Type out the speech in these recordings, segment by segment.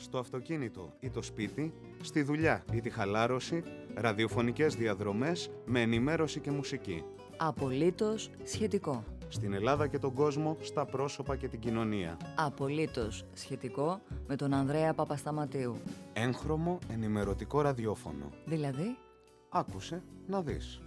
Στο αυτοκίνητο ή το σπίτι, στη δουλειά ή τη χαλάρωση, ραδιοφωνικές διαδρομές με ενημέρωση και μουσική. Απολύτως σχετικό. Στην Ελλάδα και τον κόσμο, στα πρόσωπα και την κοινωνία. Απολύτως σχετικό με τον Ανδρέα Παπασταματίου. Έγχρωμο ενημερωτικό ραδιόφωνο. Δηλαδή, άκουσε να δεις.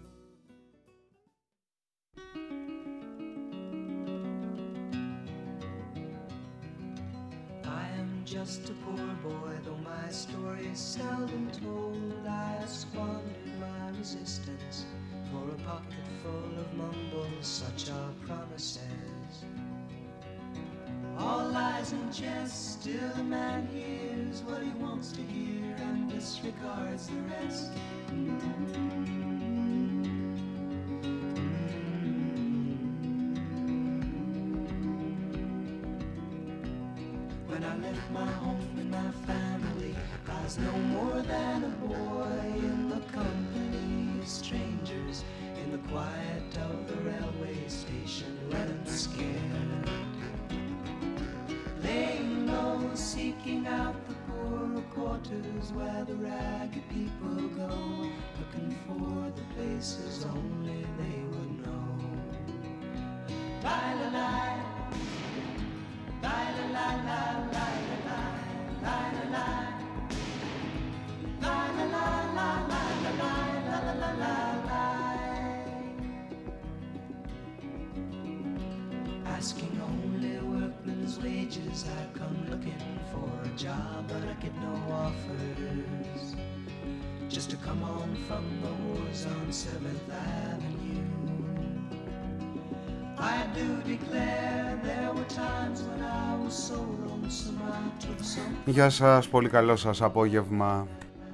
Just a poor boy, though my story is seldom told. I have squandered my resistance for a pocket full of mumbles, such are promises. All lies and jest, still the man hears what he wants to hear and disregards the rest. When I left my home and my family, I was no more than a boy in the company of strangers, in the quiet of the railway station, running scared. Laying low, seeking out the poorer quarters where the ragged people go, looking for the places only they would know. La-la-la. La la la la la la la la la la la la la la la la la. Asking only workmen's wages, I come looking for a job, but I get no offers. Just to come on from the wars on 7th Avenue. I do declare there were times when I was so lonesome I took some. Γεια σας, πολύ καλό σας απόγευμα.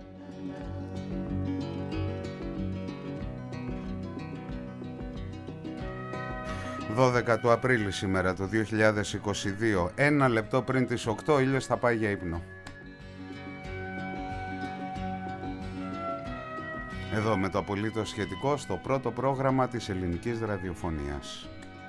«12 του Απρίλη σήμερα το 2022, 1 λεπτό πριν τις 8, ο ήλιος θα πάει για ύπνο. Εδώ με το απολύτως σχετικό στο πρώτο πρόγραμμα της ελληνικής ραδιοφωνίας.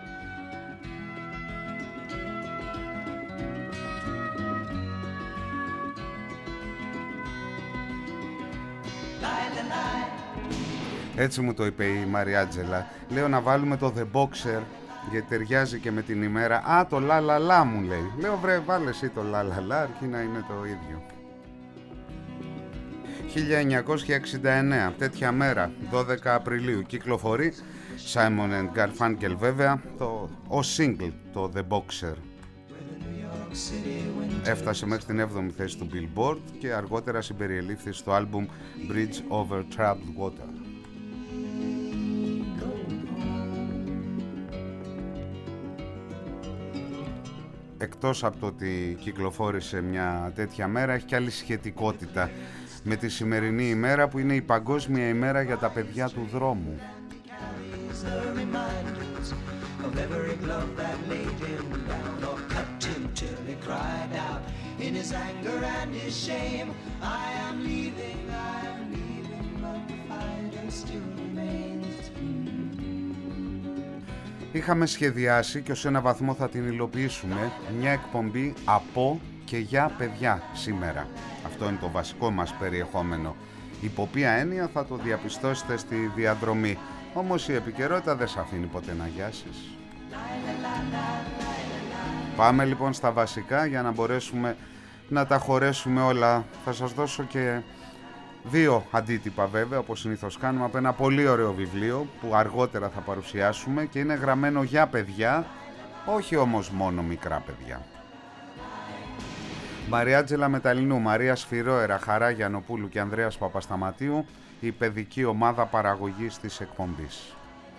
Έτσι μου το είπε η Μαριάτζελα. Λέω να βάλουμε το The Boxer, γιατί ταιριάζει και με την ημέρα. Α, το λαλαλά μου λέει. Λέω βρε βάλε εσύ το λαλαλά, αρκεί να είναι το ίδιο. 1969, τέτοια μέρα, 12 Απριλίου, κυκλοφορεί Simon & Garfunkel βέβαια, ως single το The Boxer. Έφτασε μέχρι την 7η θέση του Billboard και αργότερα συμπεριελήφθη στο άλμπουμ Bridge Over Troubled Water. Εκτός από το ότι κυκλοφόρησε μια τέτοια μέρα, έχει και άλλη σχετικότητα με τη σημερινή ημέρα που είναι η Παγκόσμια ημέρα για τα παιδιά του δρόμου. Είχαμε σχεδιάσει και ως ένα βαθμό θα την υλοποιήσουμε μια εκπομπή από και για παιδιά σήμερα. Αυτό είναι το βασικό μας περιεχόμενο. Υπό ποια έννοια θα το διαπιστώσετε στη διαδρομή. Όμως η επικαιρότητα δεν σε αφήνει ποτέ να γιάσεις. Πάμε λοιπόν στα βασικά για να μπορέσουμε να τα χωρέσουμε όλα. Θα σας δώσω και δύο αντίτυπα βέβαια, όπως συνήθως κάνουμε, από ένα πολύ ωραίο βιβλίο που αργότερα θα παρουσιάσουμε και είναι γραμμένο για παιδιά, όχι όμως μόνο μικρά παιδιά. Μαριάτζελα Μεταλλινού, Μαρία Σφυρόερα, Χαρά Γιαννοπούλου και Ανδρέας Παπασταματίου, η παιδική ομάδα παραγωγής της εκπομπής.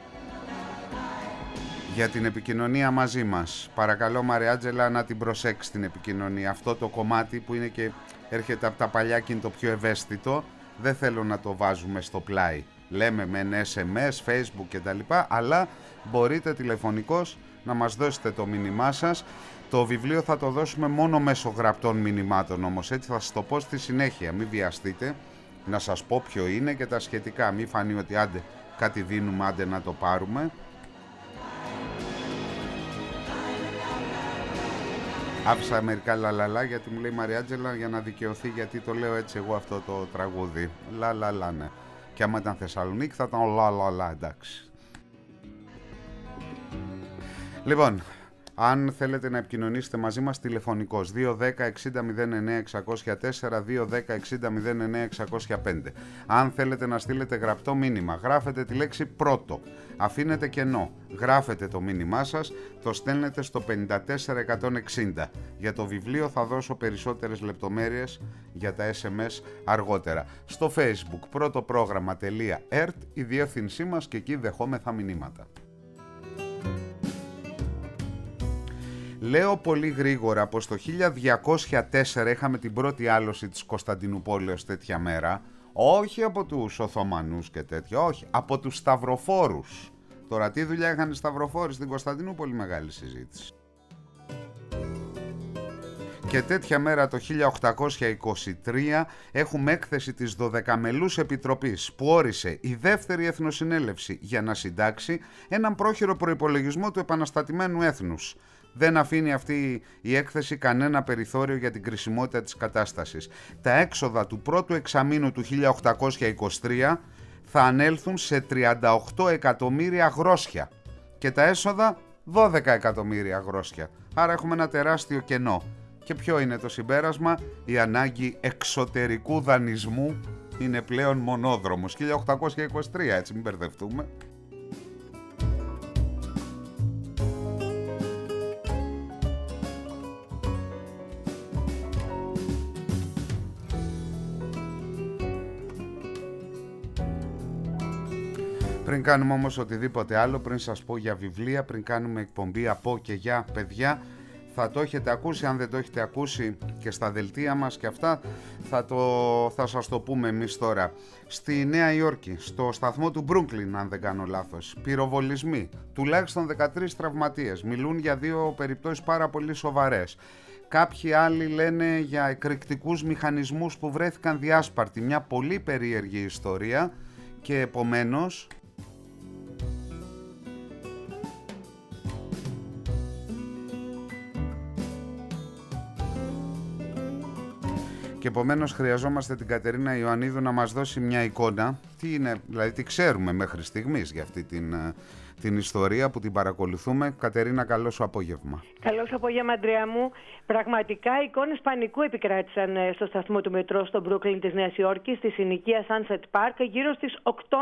Για την επικοινωνία μαζί μας, παρακαλώ Μαριάτζελα να την προσέξει την επικοινωνία. Αυτό το κομμάτι που είναι και έρχεται από τα παλιά και είναι το πιο ευαίσθητο, δεν θέλω να το βάζουμε στο πλάι. Λέμε με SMS, Facebook κτλ, αλλά μπορείτε τηλεφωνικώς να μας δώσετε το μήνυμά σας. Το βιβλίο θα το δώσουμε μόνο μέσω γραπτών μηνυμάτων όμως, έτσι θα σας το πω στη συνέχεια. Μην βιαστείτε να σας πω ποιο είναι και τα σχετικά. Μην φανεί ότι άντε κάτι δίνουμε, άντε να το πάρουμε. Άφησα μερικά λαλαλά γιατί μου λέει η Μαριάτζελα για να δικαιωθεί γιατί το λέω έτσι εγώ αυτό το τραγούδι. Λαλαλά, ναι. Και άμα ήταν Θεσσαλονίκη θα ήταν λαλαλά, εντάξει. Λοιπόν, αν θέλετε να επικοινωνήσετε μαζί μας, τηλεφωνικός 210 60 09 604, 210 60 09 605. Αν θέλετε να στείλετε γραπτό μήνυμα, γράφετε τη λέξη πρώτο, αφήνετε κενό, γράφετε το μήνυμά σας, το στέλνετε στο 54160. Για το βιβλίο θα δώσω περισσότερες λεπτομέρειες για τα SMS αργότερα. Στο Facebook πρωτοπρόγραμμα.ert η διεύθυνσή μας και εκεί δεχόμεθα μηνύματα. Λέω πολύ γρήγορα πως το 1204 είχαμε την πρώτη άλωση της Κωνσταντινούπολης τέτοια μέρα. Όχι από τους Οθωμανούς και τέτοια, όχι, από τους Σταυροφόρους. Τώρα τι δουλειά είχαν οι Σταυροφόροι στην Κωνσταντινούπολη, μεγάλη συζήτηση. Και τέτοια μέρα το 1823 έχουμε έκθεση της 12μελούς Επιτροπής που όρισε η δεύτερη Εθνοσυνέλευση για να συντάξει έναν πρόχειρο προϋπολογισμό του επαναστατημένου έθνους. Δεν αφήνει αυτή η έκθεση κανένα περιθώριο για την κρισιμότητα της κατάστασης. Τα έξοδα του πρώτου εξαμήνου του 1823 θα ανέλθουν σε 38 εκατομμύρια γρόσια και τα έσοδα 12 εκατομμύρια γρόσια. Άρα έχουμε ένα τεράστιο κενό. Και ποιο είναι το συμπέρασμα? Η ανάγκη εξωτερικού δανεισμού είναι πλέον μονόδρομος. 1823, έτσι μην μπερδευτούμε. Πριν κάνουμε όμως οτιδήποτε άλλο, πριν σας πω για βιβλία, πριν κάνουμε εκπομπή από και για παιδιά, θα το έχετε ακούσει, αν δεν το έχετε ακούσει και στα δελτία μας και αυτά, θα σας το πούμε εμείς τώρα. Στη Νέα Υόρκη, στο σταθμό του Μπρούκλιν, αν δεν κάνω λάθος, πυροβολισμοί, τουλάχιστον 13 τραυματίες, μιλούν για 2 περιπτώσεις πάρα πολύ σοβαρές. Κάποιοι άλλοι λένε για εκρηκτικούς μηχανισμούς που βρέθηκαν διάσπαρτοι, μια πολύ περίεργη ιστορία και επομένως... Και επομένως χρειαζόμαστε την Κατερίνα Ιωαννίδου να μας δώσει μια εικόνα. Τι είναι, δηλαδή τι ξέρουμε μέχρι στιγμής για αυτή την ιστορία που την παρακολουθούμε. Κατερίνα, καλό σου απόγευμα. Καλό σου απόγευμα, Αντρέα μου. Πραγματικά εικόνες πανικού επικράτησαν στο σταθμό του μετρό στο Μπρούκλιν της Νέας Υόρκης, στη συνοικία Sunset Park, γύρω στις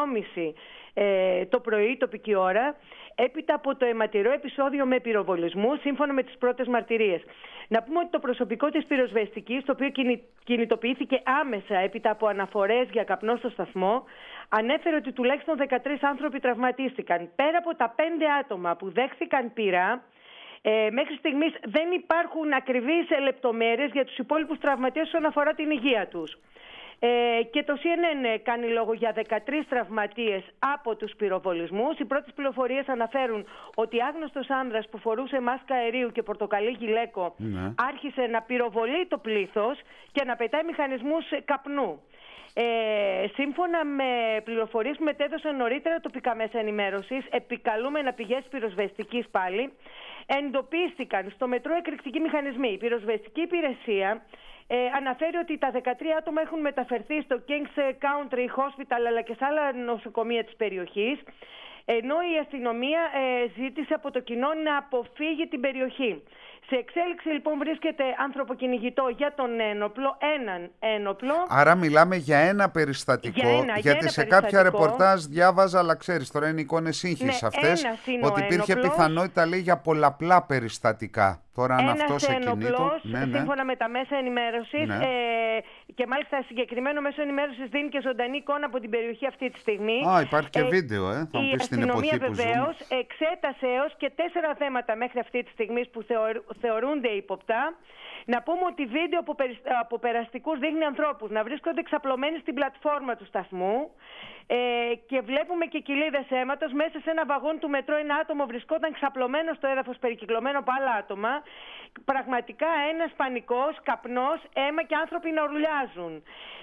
8.30 το πρωί, τοπική ώρα, έπειτα από το αιματηρό επεισόδιο με πυροβολισμού, σύμφωνα με τις πρώτες μαρτυρίες. Να πούμε ότι το προσωπικό της πυροσβεστικής, το οποίο κινητοποιήθηκε άμεσα έπειτα από αναφορές για καπνό στο σταθμό, ανέφερε ότι τουλάχιστον 13 άνθρωποι τραυματίστηκαν. Πέρα από τα 5 άτομα που δέχθηκαν πυρά, μέχρι στιγμής δεν υπάρχουν ακριβείς λεπτομέρειες για τους υπόλοιπους τραυματίες όσον αφορά την υγεία τους. Και το CNN κάνει λόγο για 13 τραυματίες από τους πυροβολισμούς. Οι πρώτες πληροφορίες αναφέρουν ότι άγνωστος άνδρας που φορούσε μάσκα αερίου και πορτοκαλί γυλαίκο άρχισε να πυροβολεί το πλήθος και να πετάει μηχανισμούς καπνού. Σύμφωνα με πληροφορίες που μετέδωσαν νωρίτερα τοπικά μέσα ενημέρωσης, επικαλούμενα πηγές πυροσβεστικής πάλι, εντοπίστηκαν στο μετρό εκρηκτικοί μηχανισμοί. Η πυροσβεστική υπηρεσία αναφέρει ότι τα 13 άτομα έχουν μεταφερθεί στο King's Country Hospital αλλά και σε άλλα νοσοκομεία της περιοχής, ενώ η αστυνομία ζήτησε από το κοινό να αποφύγει την περιοχή. Σε εξέλιξη λοιπόν βρίσκεται άνθρωπο-κυνηγητό για τον ένοπλο, έναν ένοπλο. Άρα μιλάμε για ένα περιστατικό, γιατί σε κάποια ρεπορτάζ διάβαζα, αλλά ξέρεις τώρα είναι εικόνες σύγχυσης αυτές, ότι υπήρχε πιθανότητα λέει για πολλαπλά περιστατικά. Τώρα αν αυτό σε κινήτο, σύμφωνα με τα μέσα ενημέρωσης, και μάλιστα συγκεκριμένο μέσο ενημέρωσης δίνει και ζωντανή εικόνα από την περιοχή αυτή τη στιγμή. Υπάρχει και βίντεο, θα μου πεις την εποχή που ζούμε. Η αστυνομία βεβαίως εξέτασε έως και 4 θέματα μέχρι αυτή τη στιγμή που θεωρούνται ύποπτα. Να πούμε ότι βίντεο από περαστικούς δείχνει ανθρώπους να βρίσκονται εξαπλωμένοι στην πλατφόρμα του σταθμού και βλέπουμε και κοιλίδες αίματος. Μέσα σε ένα βαγόν του μετρό ένα άτομο βρισκόταν ξαπλωμένο στο έδαφος, περικυκλωμένο από άλλα άτομα. Πραγματικά ένας πανικός, καπνός, αίμα και άνθρωποι να ουρλιάζουν.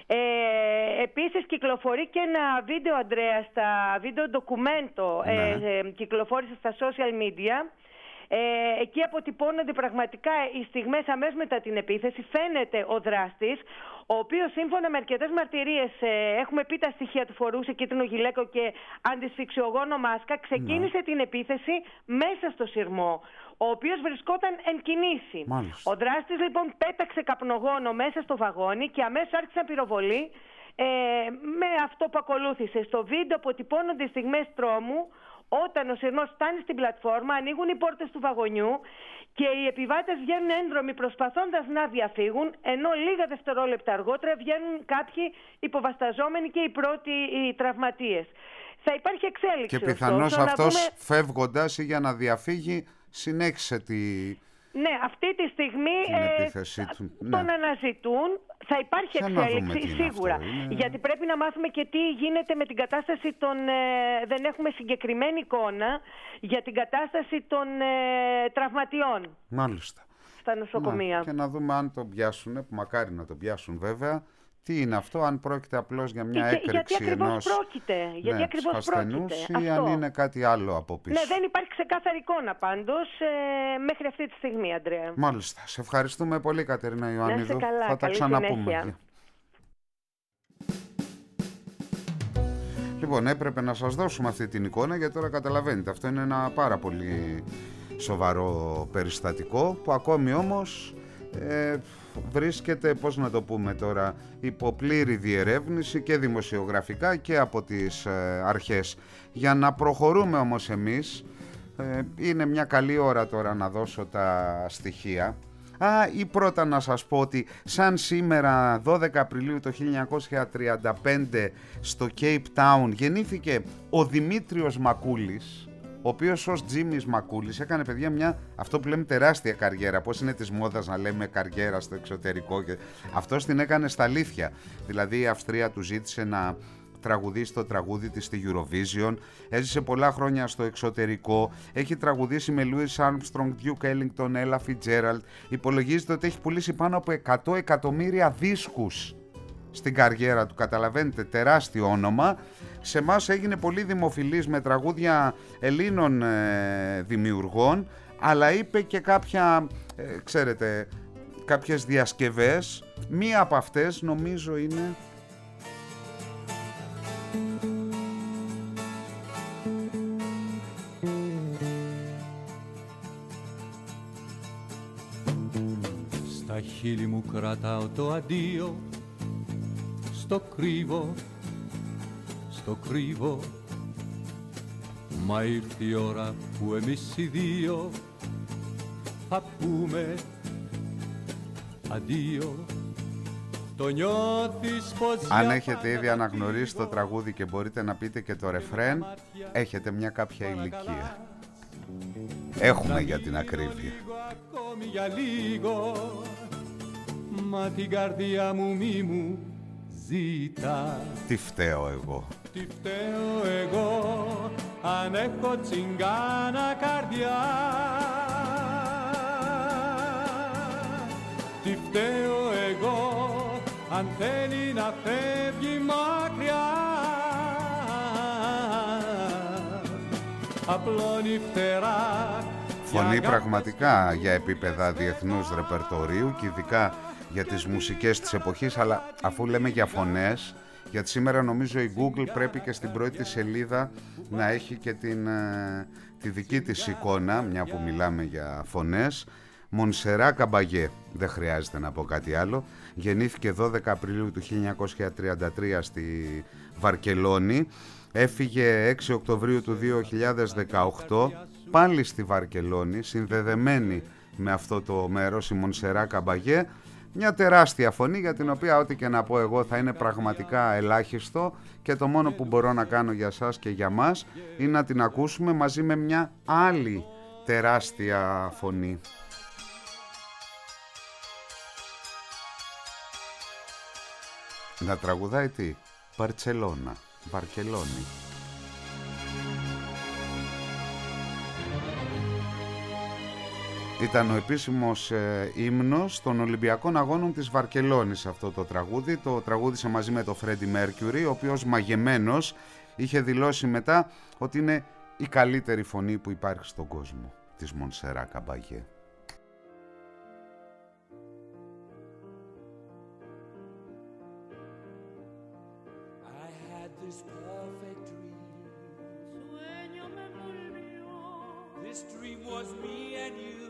Επίσης κυκλοφορεί και ένα βίντεο, Αντρέα, στα βίντεο ντοκουμέντο, κυκλοφόρησε στα social media. Εκεί αποτυπώνονται πραγματικά οι στιγμές αμέσως μετά την επίθεση. Φαίνεται ο δράστης, ο οποίος σύμφωνα με αρκετές μαρτυρίες, έχουμε πει τα στοιχεία του, φορούσε κίτρινο γυλαίκο και αντισφυξιογόνο μάσκα, ξεκίνησε την επίθεση μέσα στο σειρμό, ο οποίος βρισκόταν εν κινήσει. Ο δράστης λοιπόν πέταξε καπνογόνο μέσα στο βαγόνι και αμέσως άρχισε να πυροβολεί, με αυτό που ακολούθησε. Στο βίντεο αποτυπώνονται οι στιγμές τρόμου, όταν ο σειρμός φτάνει στην πλατφόρμα, ανοίγουν οι πόρτες του βαγονιού και οι επιβάτες βγαίνουν έντρομοι προσπαθώντας να διαφύγουν, ενώ λίγα δευτερόλεπτα αργότερα βγαίνουν κάποιοι υποβασταζόμενοι και οι πρώτοι τραυματίες. Θα υπάρχει εξέλιξη. Και πιθανώς αυτός φεύγοντας ή για να διαφύγει συνέχισε τη... Ναι, αυτή τη στιγμή τον αναζητούν. Θα υπάρχει εξέλιξη σίγουρα. Γιατί πρέπει να μάθουμε και τι γίνεται με την κατάσταση των... δεν έχουμε συγκεκριμένη εικόνα για την κατάσταση των τραυματιών. Μάλιστα. Στα νοσοκομεία. Και να δούμε αν τον πιάσουν, που μακάρι να τον πιάσουν βέβαια. Τι είναι αυτό, αν πρόκειται απλώς για μια έκρηξη ενός ασθενούς ή αν είναι κάτι άλλο από πίσω. Ναι, δεν υπάρχει ξεκάθαρη εικόνα πάντως μέχρι αυτή τη στιγμή, Αντρέα. Μάλιστα. Σε ευχαριστούμε πολύ, Κατερίνα Ιωαννίδου. Θα τα ξαναπούμε. Συνέχεια. Λοιπόν, έπρεπε να σας δώσουμε αυτή την εικόνα, γιατί τώρα καταλαβαίνετε, αυτό είναι ένα πάρα πολύ σοβαρό περιστατικό που ακόμη όμως βρίσκεται, πώς να το πούμε τώρα, υπό πλήρη διερεύνηση και δημοσιογραφικά και από τις αρχές. Για να προχωρούμε όμως εμείς, είναι μια καλή ώρα τώρα να δώσω τα στοιχεία. Ή πρώτα να σας πω ότι σαν σήμερα 12 Απριλίου το 1935 στο Cape Town γεννήθηκε ο Δημήτριος Μακούλης, ο οποίος ως Τζίμις Μακούλης έκανε, παιδιά, μια, αυτό που λέμε, τεράστια καριέρα. Πώς είναι της μόδας να λέμε καριέρα στο εξωτερικό, και αυτός την έκανε στα αλήθεια. Δηλαδή η Αυστρία του ζήτησε να τραγουδήσει το τραγούδι της στη Eurovision, έζησε πολλά χρόνια στο εξωτερικό, έχει τραγουδήσει με Louis Armstrong, Duke Ellington, Ella Fitzgerald. Υπολογίζεται ότι έχει πουλήσει πάνω από 100 εκατομμύρια δίσκους στην καριέρα του, καταλαβαίνετε, τεράστιο όνομα. Σε εμάς έγινε πολύ δημοφιλής με τραγούδια Ελλήνων δημιουργών, αλλά είπε και κάποια, ξέρετε, κάποιες διασκευές. Μία από αυτές νομίζω είναι... Στα χείλη μου κρατάω το αντίο, στο κρύβω, μα ήρθε η ώρα που εμείς οι δύο θα πούμε αντίο. Το νιώθεις πως... Αν έχετε ήδη αναγνωρίσει το τραγούδι και μπορείτε να πείτε και το ρεφρέν, έχετε μια κάποια ηλικία. Έχουμε, για την ακρίβεια. Ακόμη για λίγο, μα την καρδιά μου μη μου ζήτα. Τι φταίω εγώ. Τι φταίω εγώ, αν έχω τσιγκάνα καρδιά. Τι φταίω εγώ, αν θέλει να φεύγει μακριά. Απλώνει φτερά. Φωνή πραγματικά για επίπεδα διεθνούς ρεπερτορίου και ειδικά για τις μουσικές της εποχής, αλλά αφού λέμε για φωνές, γιατί σήμερα νομίζω η Google πρέπει και στην πρώτη σελίδα να έχει και τη δική της εικόνα, μια που μιλάμε για φωνές. Μονσερά Καμπαγέ, δεν χρειάζεται να πω κάτι άλλο. Γεννήθηκε 12 Απριλίου του 1933 στη Βαρκελόνη. Έφυγε 6 Οκτωβρίου του 2018, πάλι στη Βαρκελόνη, συνδεδεμένη με αυτό το μέρος, η Μονσερά Καμπαγέ. Μια τεράστια φωνή για την οποία ό,τι και να πω εγώ θα είναι πραγματικά ελάχιστο, και το μόνο που μπορώ να κάνω για σας και για μας είναι να την ακούσουμε μαζί με μια άλλη τεράστια φωνή. Να τραγουδάει τι? Μπαρτσελώνα, Βαρκελόνη. Ήταν ο επίσημος ύμνος των Ολυμπιακών Αγώνων της Βαρκελόνης αυτό το τραγούδι. Το τραγούδισε μαζί με το Φρέντι Μέρκιουρι, ο οποίος μαγεμένος είχε δηλώσει μετά ότι είναι η καλύτερη φωνή που υπάρχει στον κόσμο. της Μονσερά Καμπαγέ. This perfect dream. Sueño me volvió. This dream was me and you.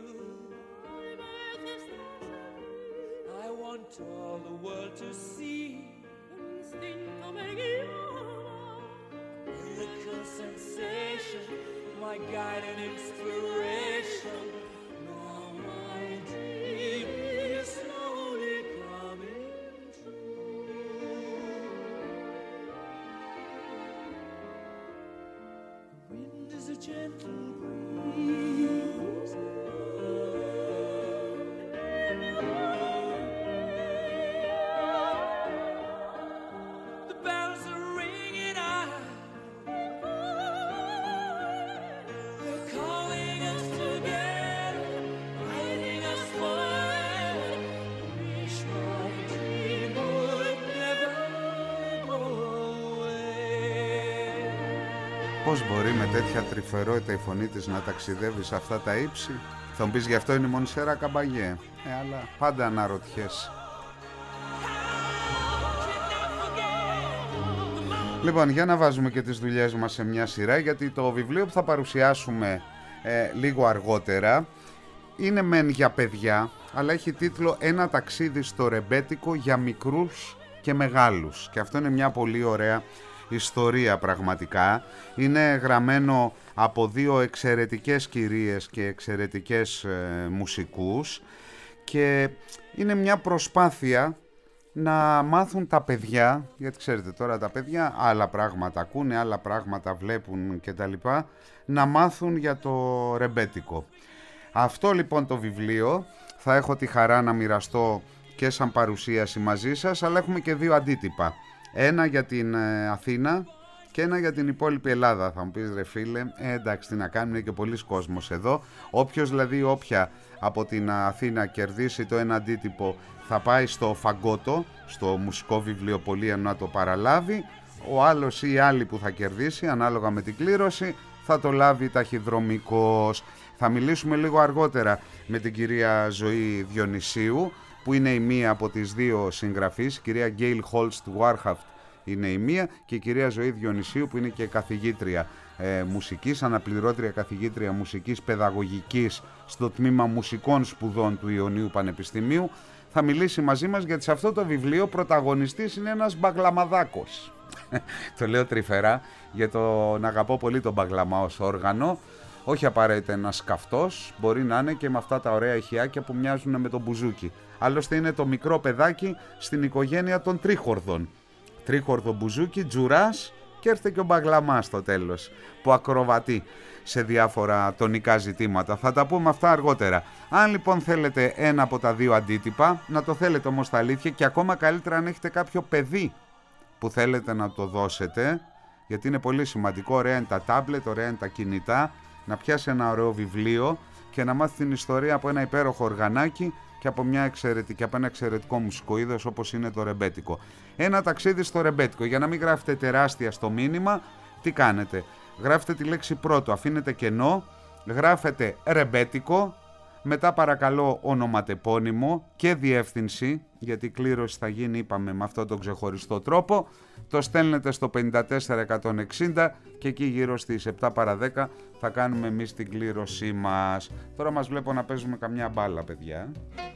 I want all the world to see. Instinto me guiaba. Miracle sensation, my guide and inspiration. Now my dream is slowly coming true. Wind is a gentle breeze. The bells are ringing out. They're calling us together, guiding us forever. Wish my dream would never go away. Πώς μπορεί με τέτοια τρυφερότητα η φωνή της να ταξιδεύει σε αυτά τα ύψη? Θα μου πεις γι' αυτό είναι η Μονσερά Καμπαγέ. Αλλά πάντα αναρωτιέσαι. Λοιπόν, για να βάζουμε και τις δουλειές μας σε μια σειρά, γιατί το βιβλίο που θα παρουσιάσουμε λίγο αργότερα είναι μεν για παιδιά, αλλά έχει τίτλο «Ένα ταξίδι στο ρεμπέτικο για μικρούς και μεγάλους». Και αυτό είναι μια πολύ ωραία ιστορία πραγματικά. Είναι γραμμένο από δύο εξαιρετικές κυρίες και εξαιρετικές μουσικούς και είναι μια προσπάθεια να μάθουν τα παιδιά, γιατί ξέρετε τώρα τα παιδιά άλλα πράγματα ακούνε, άλλα πράγματα βλέπουν κτλ, να μάθουν για το ρεμπέτικο. Αυτό λοιπόν το βιβλίο θα έχω τη χαρά να μοιραστώ και σαν παρουσίαση μαζί σας, αλλά έχουμε και δύο αντίτυπα. Ένα για την Αθήνα και ένα για την υπόλοιπη Ελλάδα. Θα μου πεις ρε φίλε, εντάξει τι να κάνουμε, είναι και πολλής κόσμος εδώ. Όποιος δηλαδή όποια από την Αθήνα κερδίσει το ένα αντίτυπο θα πάει στο Φαγκότο, στο μουσικό βιβλιοπωλείο να το παραλάβει. Ο άλλος ή η άλλη που θα κερδίσει ανάλογα με την κλήρωση θα το λάβει ταχυδρομικός. Θα μιλήσουμε λίγο αργότερα με την κυρία Ζωή Διονυσίου, που είναι η μία από τις δύο συγγραφείς. Η κυρία Γκέιλ Χόλστ Βάρχαφτ είναι η μία και η κυρία Ζωή Διονυσίου που είναι και καθηγήτρια μουσικής, αναπληρώτρια καθηγήτρια μουσικής παιδαγωγικής στο τμήμα μουσικών σπουδών του Ιωνίου Πανεπιστημίου. Θα μιλήσει μαζί μας γιατί σε αυτό το βιβλίο πρωταγωνιστής είναι ένας μπαγλαμαδάκος. Το λέω τρυφερά γιατί τον αγαπώ πολύ τον μπαγλαμά ως όργανο. Όχι απαραίτητα ένας καυτός, μπορεί να είναι και με αυτά τα ωραία ηχιάκια που μοιάζουν με τον μπουζούκι. Άλλωστε είναι το μικρό παιδάκι στην οικογένεια των τρίχορδων. Τρίχορδο μπουζούκι, τζουράς και έρθε και ο μπαγλαμάς στο τέλος που ακροβατεί σε διάφορα τονικά ζητήματα. Θα τα πούμε αυτά αργότερα. Αν λοιπόν θέλετε ένα από τα δύο αντίτυπα, να το θέλετε όμως στα αλήθεια και ακόμα καλύτερα αν έχετε κάποιο παιδί που θέλετε να το δώσετε, γιατί είναι πολύ σημαντικό, ωραία είναι τα τάμπλετ, ωραία είναι τα κινητά, να πιάσει ένα ωραίο βιβλίο και να μάθει την ιστορία από ένα υπέροχο οργανάκι και από ένα εξαιρετικό μουσικό είδος όπως είναι το ρεμπέτικο. Ένα ταξίδι στο ρεμπέτικο. Για να μην γράφετε τεράστια στο μήνυμα, τι κάνετε? Γράφετε τη λέξη πρώτο, αφήνετε κενό, γράφετε ρεμπέτικο, μετά παρακαλώ ονοματεπώνυμο και διεύθυνση, γιατί η κλήρωση θα γίνει, είπαμε, με αυτόν τον ξεχωριστό τρόπο. Το στέλνετε στο 54160 και εκεί γύρω στις 7 παρα 10 θα κάνουμε εμείς την κλήρωσή μας. Τώρα μας βλέπω να παίζουμε καμιά μπάλα, παιδιά.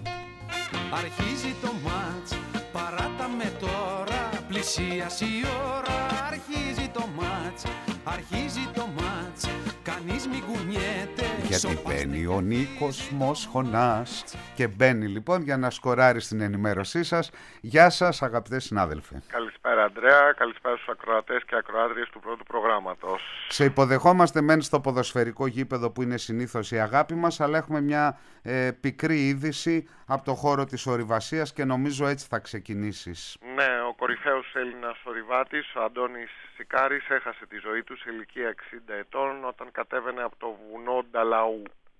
Αρχίζει το μάτς, παράτα με τώρα, πλησίασε η ώρα. Αρχίζει το μάτς, αρχίζει το μάτς, κανείς μην κουνιέται. Γιατί μπαίνει ο Νίκος Μοσχονάς και μπαίνει λοιπόν για να σκοράρει στην ενημέρωσή σας. Γεια σας αγαπητές συνάδελφοι. Καλησπέρα Ανδρέα, καλησπέρα στους ακροατές και ακροάτριες του πρώτου προγράμματος. Σε υποδεχόμαστε μεν στο ποδοσφαιρικό γήπεδο που είναι συνήθως η αγάπη μας, αλλά έχουμε μια πικρή είδηση από το χώρο της ορειβασίας και νομίζω έτσι θα ξεκινήσεις. Ναι, ο κορυφαίος Έλληνας ορειβάτης, ο Αντώνης Σικάρης, έχασε τη ζωή του σε ηλικία 60 ετών όταν κατέβαινε από το βουνό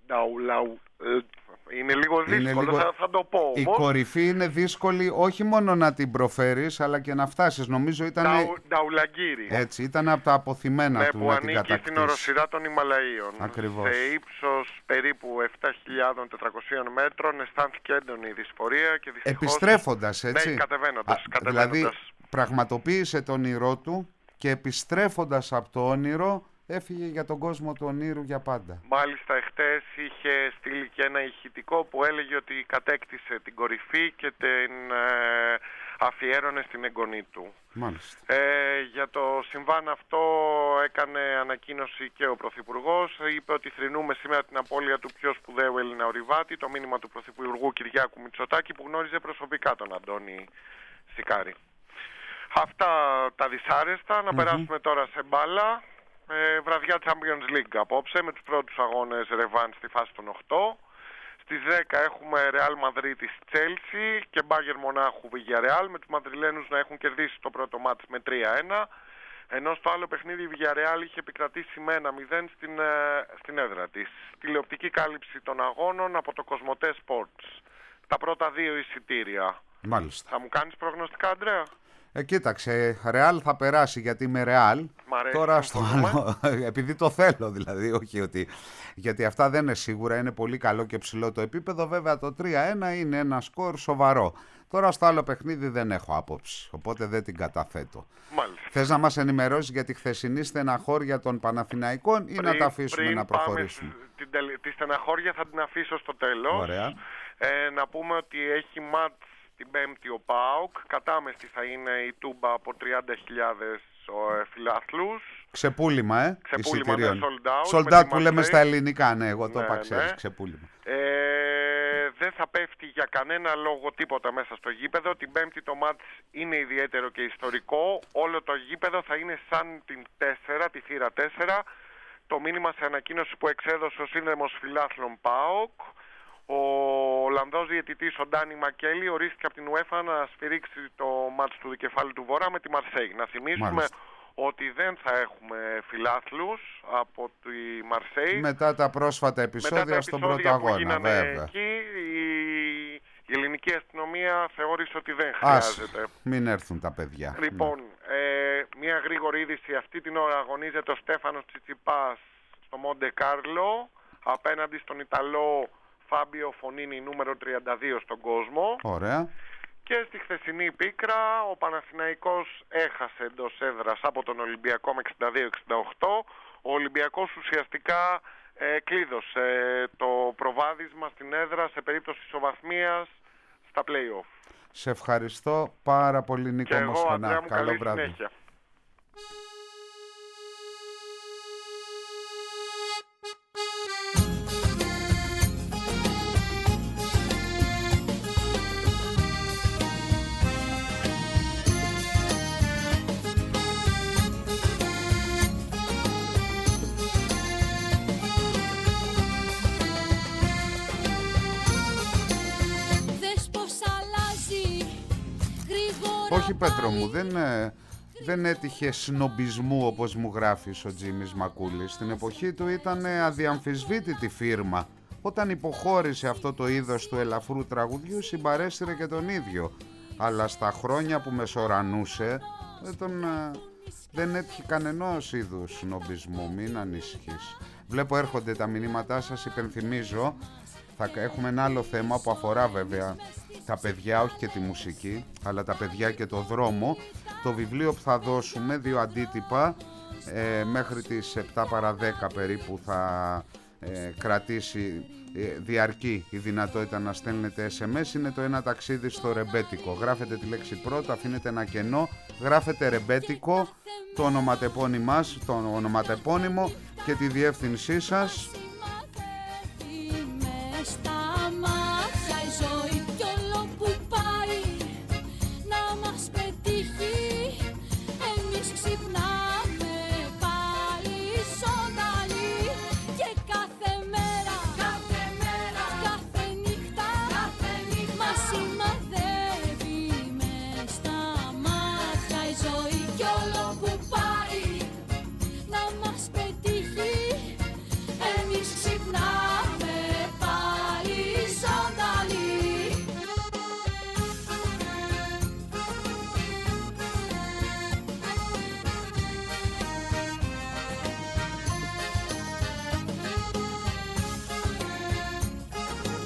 Είναι λίγο δύσκολο, θα το πω όμως. Η κορυφή είναι δύσκολη όχι μόνο να την προφέρεις, αλλά και να φτάσεις. Νομίζω ήταν... Νταουλαγκύρι. Έτσι, ήταν από τα αποθυμένα του που να την κατακτήσει. Που ανήκει στην οροσειρά των Ιμαλαίων. Ακριβώς. Σε ύψος περίπου 7.400 μέτρων αισθάνθηκε έντονη η δυσφορία και δυστυχώς... Επιστρέφοντας, έτσι. Ναι, κατεβαίνοντας. Δηλαδή, πραγματοποίησε το όνειρό του και επιστρέφοντας από το όνειρο, έφυγε για τον κόσμο του ονείρου για πάντα. Μάλιστα, εχθές είχε στείλει και ένα ηχητικό που έλεγε ότι κατέκτησε την κορυφή και την αφιέρωνε στην εγγονή του. Μάλιστα. Για το συμβάν αυτό έκανε ανακοίνωση και ο Πρωθυπουργός. Είπε ότι θρηνούμε σήμερα την απώλεια του πιο σπουδαίου Έλληνα ορειβάτη, το μήνυμα του Πρωθυπουργού Κυριάκου Μητσοτάκη που γνώριζε προσωπικά τον Αντώνη Σικάρη. Αυτά τα δυσάρεστα. Να περάσουμε τώρα σε μπάλα. Βραδιά Champions League απόψε με τους πρώτους αγώνες ρεβάν στη φάση των 8. Στις 10 έχουμε Real Madrid Chelsea και Bayern Μονάχου Villarreal, με τους Μαδριλένους να έχουν κερδίσει το πρώτο μάτς με 3-1, ενώ στο άλλο παιχνίδι η Villarreal είχε επικρατήσει με 1-0 στην έδρα της. Τηλεοπτική κάλυψη των αγώνων από το Κοσμοτέ Sports. Τα πρώτα 2 εισιτήρια. Μάλιστα. Θα μου κάνεις προγνωστικά, Αντρέα? Κοίταξε, Ρεάλ θα περάσει γιατί είμαι Ρεάλ. Τώρα στο άλλο, επειδή το θέλω δηλαδή, όχι ότι... Γιατί αυτά δεν είναι σίγουρα, είναι πολύ καλό και ψηλό το επίπεδο. Βέβαια το 3-1 είναι ένα σκορ σοβαρό. Τώρα στο άλλο παιχνίδι δεν έχω άποψη, οπότε δεν την καταθέτω. Μάλιστα. Θες να μας ενημερώσεις για τη χθεσινή στεναχώρια των Παναθηναϊκών ή να τα αφήσουμε να προχωρήσουμε? Τη στεναχώρια θα την αφήσω στο τέλος. Ωραία. Να πούμε ότι έχει μάτς την Πέμπτη ο ΠΑΟΚ. Κατάμεστη θα είναι η Τούμπα από 30.000 φιλάθλους. Ξεπούλημα, Ξεπούλημα, ναι, sold out που λέμε στα ελληνικά, ναι, εγώ το είπα, ξέρεις, ξεπούλημα. Δεν θα πέφτει για κανένα λόγο τίποτα μέσα στο γήπεδο. Την Πέμπτη το μάτς είναι ιδιαίτερο και ιστορικό. Όλο το γήπεδο θα είναι σαν την 4, τη θύρα 4. Το μήνυμα σε ανακοίνωση που εξέδωσε ο Σύνδεμος Φιλάθλων ΠΑΟΚ. Ο Ολλανδός διαιτητής ο Ντάνι Μακέλη ορίστηκε από την UEFA να σφυρίξει το μάτς του Δικεφάλου του Βορρά με τη Μαρσέη. Να θυμίσουμε ότι δεν θα έχουμε φιλάθλους από τη Μαρσέη. Μετά τα πρόσφατα επεισόδια στον πρώτο αγώνα, βέβαια. Εκεί η ελληνική αστυνομία θεώρησε ότι δεν χρειάζεται. Μην έρθουν τα παιδιά. Λοιπόν, μια γρήγορη είδηση. Αυτή την ώρα αγωνίζεται ο Στέφανος Τσιτσιπάς στο Μοντε Κάρλο απέναντι στον Ιταλό Φάμπιο Φονίνι, νούμερο 32 στον κόσμο. Ωραία. Και στη χθεσινή πίκρα ο Παναθηναϊκός έχασε εντός έδρας από τον Ολυμπιακό με 62-68. Ο Ολυμπιακός ουσιαστικά κλείδωσε το προβάδισμα στην έδρα σε περίπτωση ισοβαθμίας στα play-off. Σε ευχαριστώ πάρα πολύ, Νίκο Μοσχονά. Καλό βράδυ. Συνέχεια. Όχι, Πέτρο μου, δεν έτυχε σνομπισμού όπως μου γράφεις ο Τζίμις Μακούλης. Στην εποχή του ήταν αδιαμφισβήτητη φίρμα. Όταν υποχώρησε αυτό το είδος του ελαφρού τραγουδιού συμπαρέστηρε και τον ίδιο. Αλλά στα χρόνια που μεσορανούσε δεν έτυχε κανενός είδους σνομπισμού, μην ανησυχείς. Βλέπω έρχονται τα μηνύματά σας, υπενθυμίζω. Θα έχουμε ένα άλλο θέμα που αφορά βέβαια τα παιδιά, όχι και τη μουσική, αλλά τα παιδιά και το δρόμο. Το βιβλίο που θα δώσουμε, 2 αντίτυπα, μέχρι τις 7 παρά 10 περίπου θα κρατήσει, διαρκεί η δυνατότητα να στέλνετε SMS. Είναι το ένα ταξίδι στο ρεμπέτικο. Γράφετε τη λέξη πρώτα, αφήνετε ένα κενό, γράφετε ρεμπέτικο, το ονοματεπώνυμο και τη διεύθυνσή σας.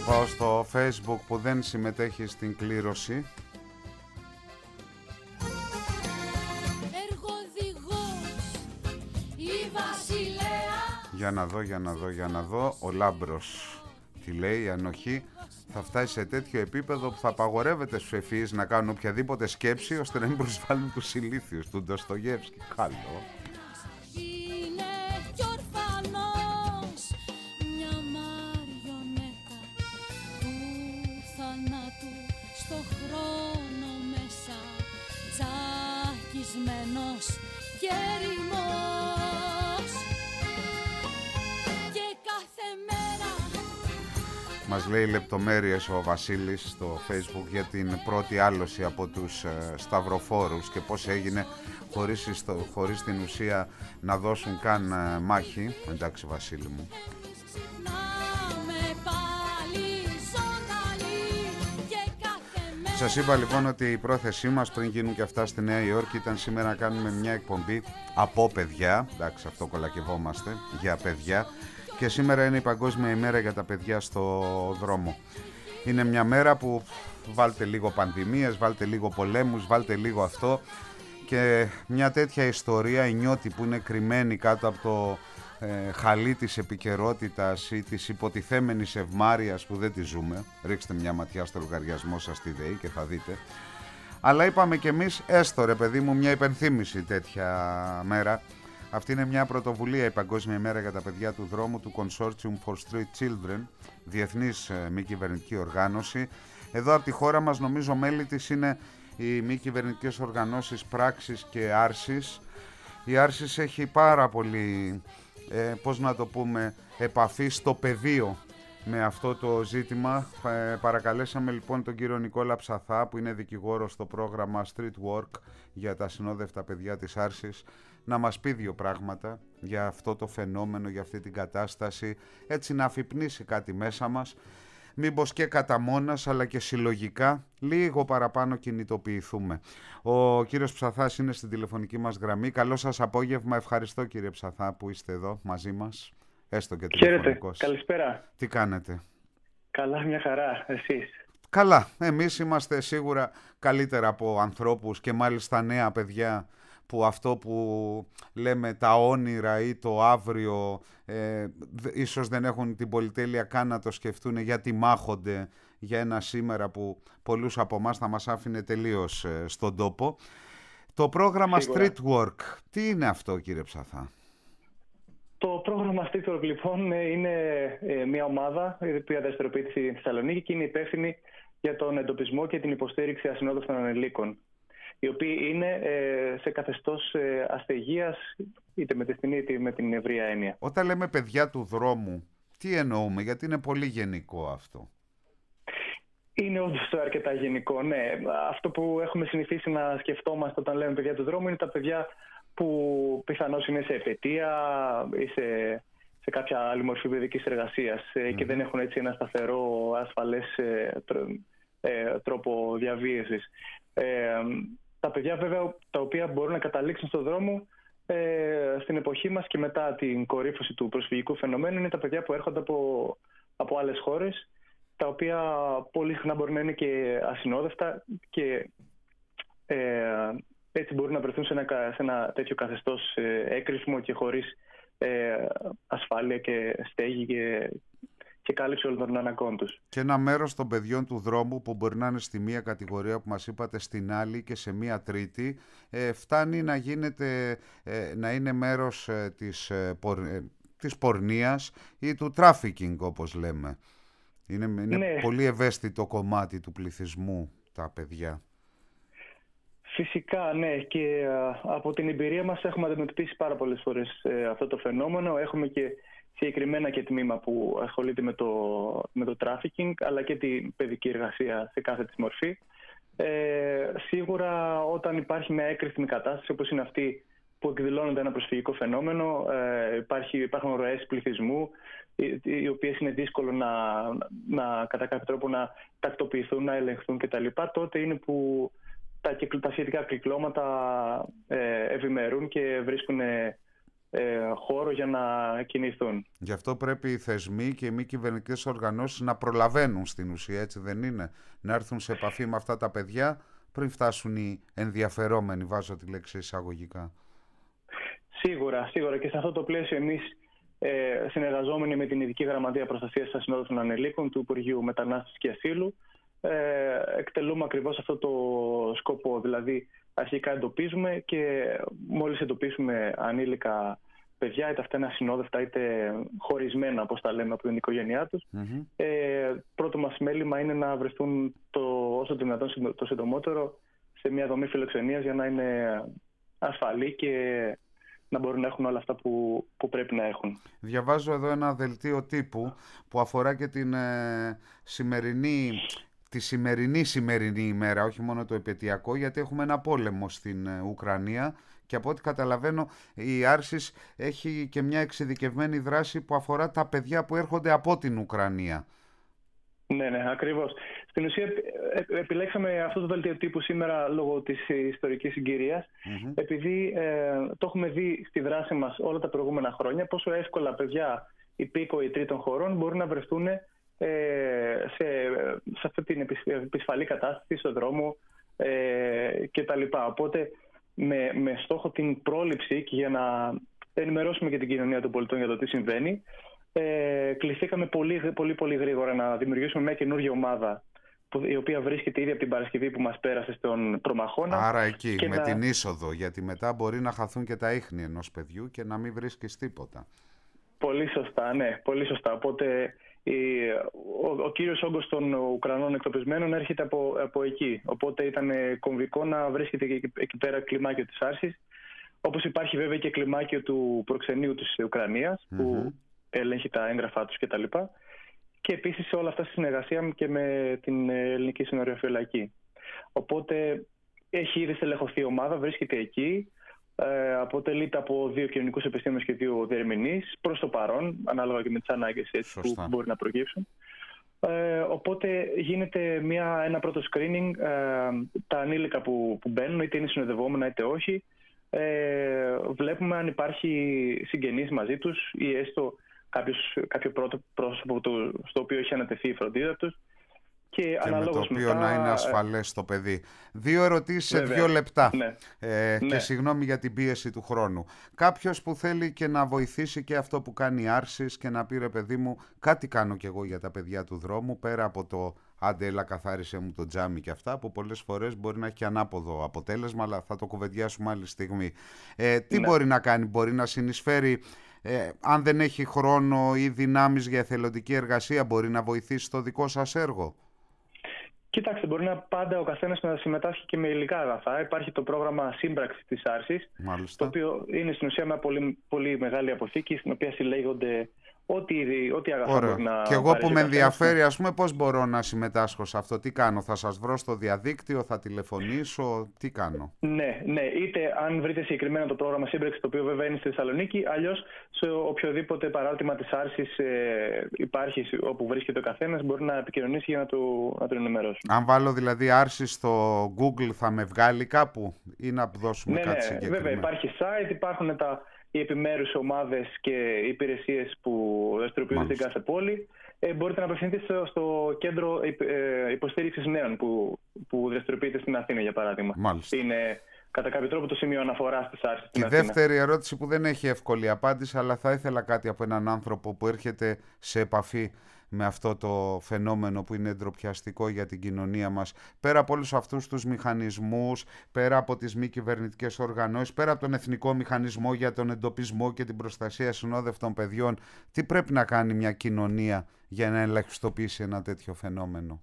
Πάω στο Facebook που δεν συμμετέχει στην κλήρωση. Για να δω. Ο Λάμπρος τι λέει, αν όχι θα φτάσει σε τέτοιο επίπεδο που θα απαγορεύεται στους ευφυείς να κάνουν οποιαδήποτε σκέψη ώστε να μην προσβάλλουν τους ηλίθιους του Ντοστογεύσκη. Καλό. Και ερημός και κάθε μέρα. Μας λέει λεπτομέρειες ο Βασίλης στο Facebook για την πρώτη άλωση από τους σταυροφόρους και πώς έγινε χωρίς την ουσία να δώσουν καν μάχη. Εντάξει Βασίλη μου. Σας είπα λοιπόν ότι η πρόθεσή μας πριν γίνουν και αυτά στη Νέα Υόρκη ήταν σήμερα να κάνουμε μια εκπομπή από παιδιά. Εντάξει, αυτό κολακευόμαστε, για παιδιά. Και σήμερα είναι η Παγκόσμια ημέρα για τα παιδιά στο δρόμο. Είναι μια μέρα που βάλτε λίγο πανδημίες, βάλτε λίγο πολέμους, βάλτε λίγο αυτό. Και μια τέτοια ιστορία, η νιώτη που είναι κρυμμένη κάτω από το χαλί της επικαιρότητας ή της υποτιθέμενης ευμάρειας που δεν τη ζούμε. Ρίξτε μια ματιά στο λογαριασμό σας στη ΔΕΗ και θα δείτε. Αλλά είπαμε κι εμείς, έστω ρε παιδί μου, μια υπενθύμηση τέτοια μέρα. Αυτή είναι μια πρωτοβουλία, η Παγκόσμια ημέρα για τα παιδιά του δρόμου του Consortium for Street Children, διεθνής μη κυβερνητική οργάνωση. Εδώ από τη χώρα μας νομίζω μέλη της είναι οι μη κυβερνητικές οργανώσεις Πράξης και Άρσης. Η Άρσης έχει πάρα πολύ, πώς να το πούμε, επαφή στο πεδίο με αυτό το ζήτημα. Παρακαλέσαμε λοιπόν τον κύριο Νικόλα Ψαθά, που είναι δικηγόρος στο πρόγραμμα Street Work για τα συνόδευτα παιδιά της Άρσης, να μας πει δύο πράγματα για αυτό το φαινόμενο, για αυτή την κατάσταση, έτσι να αφυπνήσει κάτι μέσα μας, μήπως και κατά μόνας αλλά και συλλογικά λίγο παραπάνω κινητοποιηθούμε. Ο κύριος Ψαθάς είναι στην τηλεφωνική μας γραμμή. Καλό σας απόγευμα, ευχαριστώ κύριε Ψαθά που είστε εδώ μαζί μας, έστω και τηλεφωνικός. Χαίρετε, καλησπέρα. Τι κάνετε? Καλά, μια χαρά, εσείς? Καλά, εμείς είμαστε σίγουρα καλύτερα από ανθρώπους και μάλιστα νέα παιδιά που αυτό που λέμε τα όνειρα ή το αύριο ίσως δεν έχουν την πολυτέλεια καν να το σκεφτούν, γιατί μάχονται για ένα σήμερα που πολλούς από εμάς θα μας άφηνε τελείως στον τόπο. Το πρόγραμμα Σίγουρα. Street Work, τι είναι αυτό κύριε Ψαθά? Το πρόγραμμα Street Work λοιπόν είναι μια ομάδα η οποία δραστηριοποιείται στη Θεσσαλονίκη και είναι υπεύθυνη για τον εντοπισμό και την υποστήριξη ασυνόδευτων ανηλίκων, οι οποίοι είναι σε καθεστώς αστεγίας, είτε με τη στενή είτε με την ευρεία έννοια. Όταν λέμε παιδιά του δρόμου, τι εννοούμε, γιατί είναι πολύ γενικό αυτό? Είναι όντως αρκετά γενικό, ναι. Αυτό που έχουμε συνηθίσει να σκεφτόμαστε όταν λέμε παιδιά του δρόμου είναι τα παιδιά που πιθανώς είναι σε επαιτία ή σε κάποια άλλη μορφή παιδικής εργασίας και δεν έχουν έτσι ένα σταθερό, ασφαλές τρόπο διαβίωσης. Τα παιδιά βέβαια τα οποία μπορούν να καταλήξουν στον δρόμο στην εποχή μας και μετά την κορύφωση του προσφυγικού φαινομένου είναι τα παιδιά που έρχονται από άλλες χώρες, τα οποία πολύ συχνά μπορεί να είναι και ασυνόδευτα και έτσι μπορούν να βρεθούν σε ένα τέτοιο καθεστώς έκρηθμο και χωρίς ασφάλεια και στέγη και κάλυψη όλων των αναγκών τους. Και ένα μέρος των παιδιών του δρόμου που μπορεί να είναι στη μία κατηγορία που μας είπατε, στην άλλη και σε μία τρίτη, φτάνει να είναι μέρος της πορνείας ή του τράφικινγκ όπως λέμε. Είναι ναι. Πολύ ευαίσθητο κομμάτι του πληθυσμού τα παιδιά. Φυσικά, ναι. Και από την εμπειρία μας έχουμε αντιμετωπίσει πάρα πολλές φορές αυτό το φαινόμενο. Έχουμε και συγκεκριμένα και τμήμα που ασχολείται με το trafficking, αλλά και την παιδική εργασία σε κάθε της μορφή. Σίγουρα όταν υπάρχει μια έκρηθμη κατάσταση όπως είναι αυτή που εκδηλώνεται ένα προσφυγικό φαινόμενο, υπάρχουν ροές πληθυσμού οι οποίες είναι δύσκολο να κατά κάποιο τρόπο να τακτοποιηθούν, να ελεγχθούν κτλ. Τότε είναι που τα σχετικά κυκλώματα ευημερούν και βρίσκουν χώρο για να κινηθούν. Γι' αυτό πρέπει οι θεσμοί και οι μη κυβερνητικές οργανώσεις να προλαβαίνουν στην ουσία, έτσι δεν είναι? Να έρθουν σε επαφή με αυτά τα παιδιά πριν φτάσουν οι ενδιαφερόμενοι, βάζω τη λέξη εισαγωγικά. Σίγουρα. Και σε αυτό το πλαίσιο εμείς, συνεργαζόμενοι με την Ειδική Γραμματεία Προστασίας Ασυνόδευτων Ανηλίκων του Υπουργείου Μετανάστευσης και Ασύλου, εκτελούμε ακριβώς αυτό το σκοπό. Δηλαδή, αρχικά εντοπίζουμε και μόλις εντοπίσουμε ανήλικα παιδιά, είτε αυτά είναι ασυνόδευτα είτε χωρισμένα, όπως τα λέμε, από την οικογένειά τους, πρώτο μας μέλημα είναι να βρεθούν όσο το δυνατόν το συντομότερο σε μια δομή φιλοξενίας για να είναι ασφαλή και να μπορούν να έχουν όλα αυτά που πρέπει να έχουν. Διαβάζω εδώ ένα δελτίο τύπου που αφορά και την σημερινή ημέρα, όχι μόνο το επετειακό, γιατί έχουμε ένα πόλεμο στην Ουκρανία και από ό,τι καταλαβαίνω η Άρσης έχει και μια εξειδικευμένη δράση που αφορά τα παιδιά που έρχονται από την Ουκρανία. Ναι, ακριβώς. Στην ουσία επιλέξαμε αυτό το δελτίο τύπου σήμερα λόγω της ιστορικής συγκυρίας, επειδή το έχουμε δει στη δράση μας όλα τα προηγούμενα χρόνια πόσο εύκολα παιδιά υπήκοοι τρίτων χωρών μπορούν να βρεθούν σε αυτή την επισφαλή κατάσταση στον δρόμο κτλ. Οπότε με στόχο την πρόληψη και για να ενημερώσουμε και την κοινωνία των πολιτών για το τι συμβαίνει, κληθήκαμε πολύ γρήγορα να δημιουργήσουμε μια καινούργια ομάδα η οποία βρίσκεται ήδη από την Παρασκευή που μας πέρασε στον Προμαχώνα. Άρα εκεί με την είσοδο, γιατί μετά μπορεί να χαθούν και τα ίχνη ενός παιδιού και να μην βρίσκεις τίποτα. Πολύ σωστά, ναι, πολύ σωστά. Οπότε ο κύριος όγκος των Ουκρανών εκτοπισμένων έρχεται από εκεί. Οπότε ήταν κομβικό να βρίσκεται εκεί πέρα κλιμάκιο της Άρσης. Όπως υπάρχει βέβαια και κλιμάκιο του προξενείου της Ουκρανίας που ελέγχει τα έγγραφά τους κτλ. Και επίσης όλα αυτά στη συνεργασία και με την Ελληνική Συνοριοφυλακή. Οπότε έχει ήδη στελεχωθεί η ομάδα, βρίσκεται εκεί. Αποτελείται από 2 κοινωνικούς επιστήμονες και 2 διερμηνείς προς το παρόν, ανάλογα και με τις ανάγκες που μπορεί να προκύψουν. Οπότε γίνεται ένα πρώτο screening, τα ανήλικα που μπαίνουν, είτε είναι συνοδευόμενα είτε όχι. Βλέπουμε αν υπάρχει συγγενής μαζί τους ή έστω κάποιο πρώτο πρόσωπο στο οποίο έχει ανατεθεί η φροντίδα τους. Και με το οποίο να είναι ασφαλές το παιδί. 2 ερωτήσεις σε 2 λεπτά. Και συγγνώμη για την πίεση του χρόνου. Κάποιος που θέλει και να βοηθήσει και αυτό που κάνει η Άρσης και να πει ρε παιδί μου, κάτι κάνω κι εγώ για τα παιδιά του δρόμου, πέρα από το άντε έλα καθάρισε μου το τζάμι και αυτά, που πολλές φορές μπορεί να έχει και ανάποδο αποτέλεσμα, αλλά θα το κουβεντιάσουμε άλλη στιγμή. Τι μπορεί να κάνει? Μπορεί να συνεισφέρει, αν δεν έχει χρόνο ή δυνάμεις για εθελοντική εργασία, μπορεί να βοηθήσει στο δικό σας έργο? Κοιτάξτε, μπορεί πάντα ο καθένας να συμμετάσχει και με υλικά αγαθά. Υπάρχει το πρόγραμμα σύμπραξης της Άρσης, το οποίο είναι στην ουσία μια πολύ μεγάλη αποθήκη, στην οποία συλλέγονται ό,τι αγαθά μπορεί να... Και εγώ που με ενδιαφέρει, ας πούμε, πώς μπορώ να συμμετάσχω σε αυτό? Τι κάνω? Θα σας βρω στο διαδίκτυο, θα τηλεφωνήσω, τι κάνω? Ναι, είτε αν βρείτε συγκεκριμένα το πρόγραμμα σύμπραξης, το οποίο βέβαια είναι στη Θεσσαλονίκη, αλλιώς σε οποιοδήποτε παράρτημα της Άρσης υπάρχει όπου βρίσκεται ο καθένας, μπορεί να επικοινωνήσει για να το ενημερώσει. Αν βάλω δηλαδή Άρση στο Google, θα με βγάλει κάπου ή να δώσουμε κάτι συγκεκριμένο? Βέβαια, υπάρχει site, υπάρχουν οι επιμέρους ομάδες και υπηρεσίες που δραστηριοποιούνται στην κάθε πόλη. Μπορείτε να απευθυνθείτε στο κέντρο υποστήριξης νέων που δραστηριοποιείται στην Αθήνα, για παράδειγμα. Μάλιστα. Είναι κατά κάποιο τρόπο το σημείο αναφοράς της Άρσης στην Αθήνα. Η δεύτερη ερώτηση που δεν έχει εύκολη απάντηση, αλλά θα ήθελα κάτι από έναν άνθρωπο που έρχεται σε επαφή με αυτό το φαινόμενο που είναι ντροπιαστικό για την κοινωνία μας, πέρα από όλους αυτούς τους μηχανισμούς, πέρα από τις μη κυβερνητικές οργανώσεις, πέρα από τον Εθνικό Μηχανισμό για τον εντοπισμό και την προστασία συνόδευτων παιδιών, τι πρέπει να κάνει μια κοινωνία για να ελαχιστοποιήσει ένα τέτοιο φαινόμενο?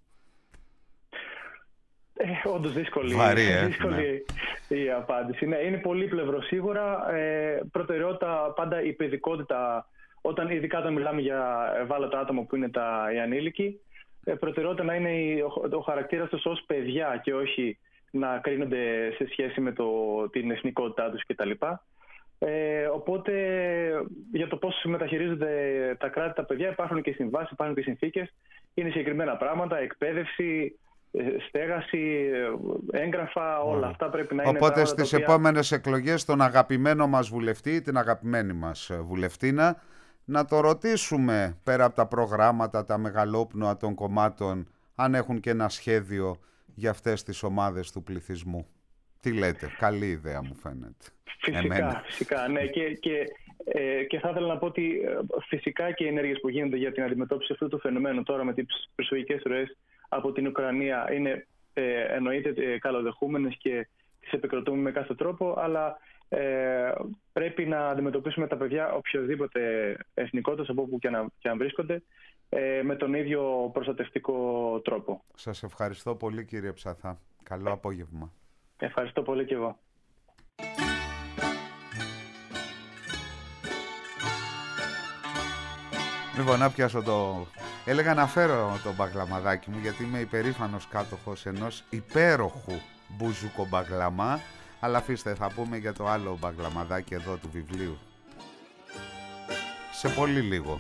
Όντως δύσκολη η απάντηση. Ναι, είναι πολύπλευρο σίγουρα. Προτεραιότητα πάντα η παιδικότητα, ειδικά όταν μιλάμε για ευάλωτα άτομα που είναι οι ανήλικοι. Προτεραιότητα να είναι ο χαρακτήρας τους ως παιδιά και όχι να κρίνονται σε σχέση με την εθνικότητά τους κτλ. Οπότε για το πώς μεταχειρίζονται τα κράτη τα παιδιά υπάρχουν και συμβάσεις, υπάρχουν και συνθήκες. Είναι συγκεκριμένα πράγματα, εκπαίδευση, στέγαση, έγγραφα, όλα αυτά πρέπει να είναι. Οπότε στις επόμενες εκλογές τον αγαπημένο μας βουλευτή, την αγαπημένη μας βουλευτίνα, να το ρωτήσουμε πέρα από τα προγράμματα, τα μεγαλόπνοα των κομμάτων, αν έχουν και ένα σχέδιο για αυτές τις ομάδες του πληθυσμού. Τι λέτε, καλή ιδέα μου φαίνεται. Φυσικά, ναι. Και θα ήθελα να πω ότι φυσικά και οι ενέργειες που γίνονται για την αντιμετώπιση αυτού του φαινομένου τώρα με τις προσφυγικές ροές από την Ουκρανία είναι εννοείται καλοδεχούμενες και τις επικροτούμε με κάθε τρόπο, αλλά πρέπει να αντιμετωπίσουμε τα παιδιά οποιοδήποτε εθνικότητας, από όπου και αν βρίσκονται, με τον ίδιο προστατευτικό τρόπο. Σας ευχαριστώ πολύ, κύριε Ψαθά. Καλό απόγευμα. Ευχαριστώ πολύ και εγώ. Λοιπόν, να πιάσω έλεγα να φέρω το μπαγλαμαδάκι μου, γιατί είμαι υπερήφανος κάτοχος ενός υπέροχου μπουζούκο μπαγλαμά. Αλλά αφήστε, θα πούμε για το άλλο μπαγλαμαδάκι εδώ του βιβλίου σε πολύ λίγο.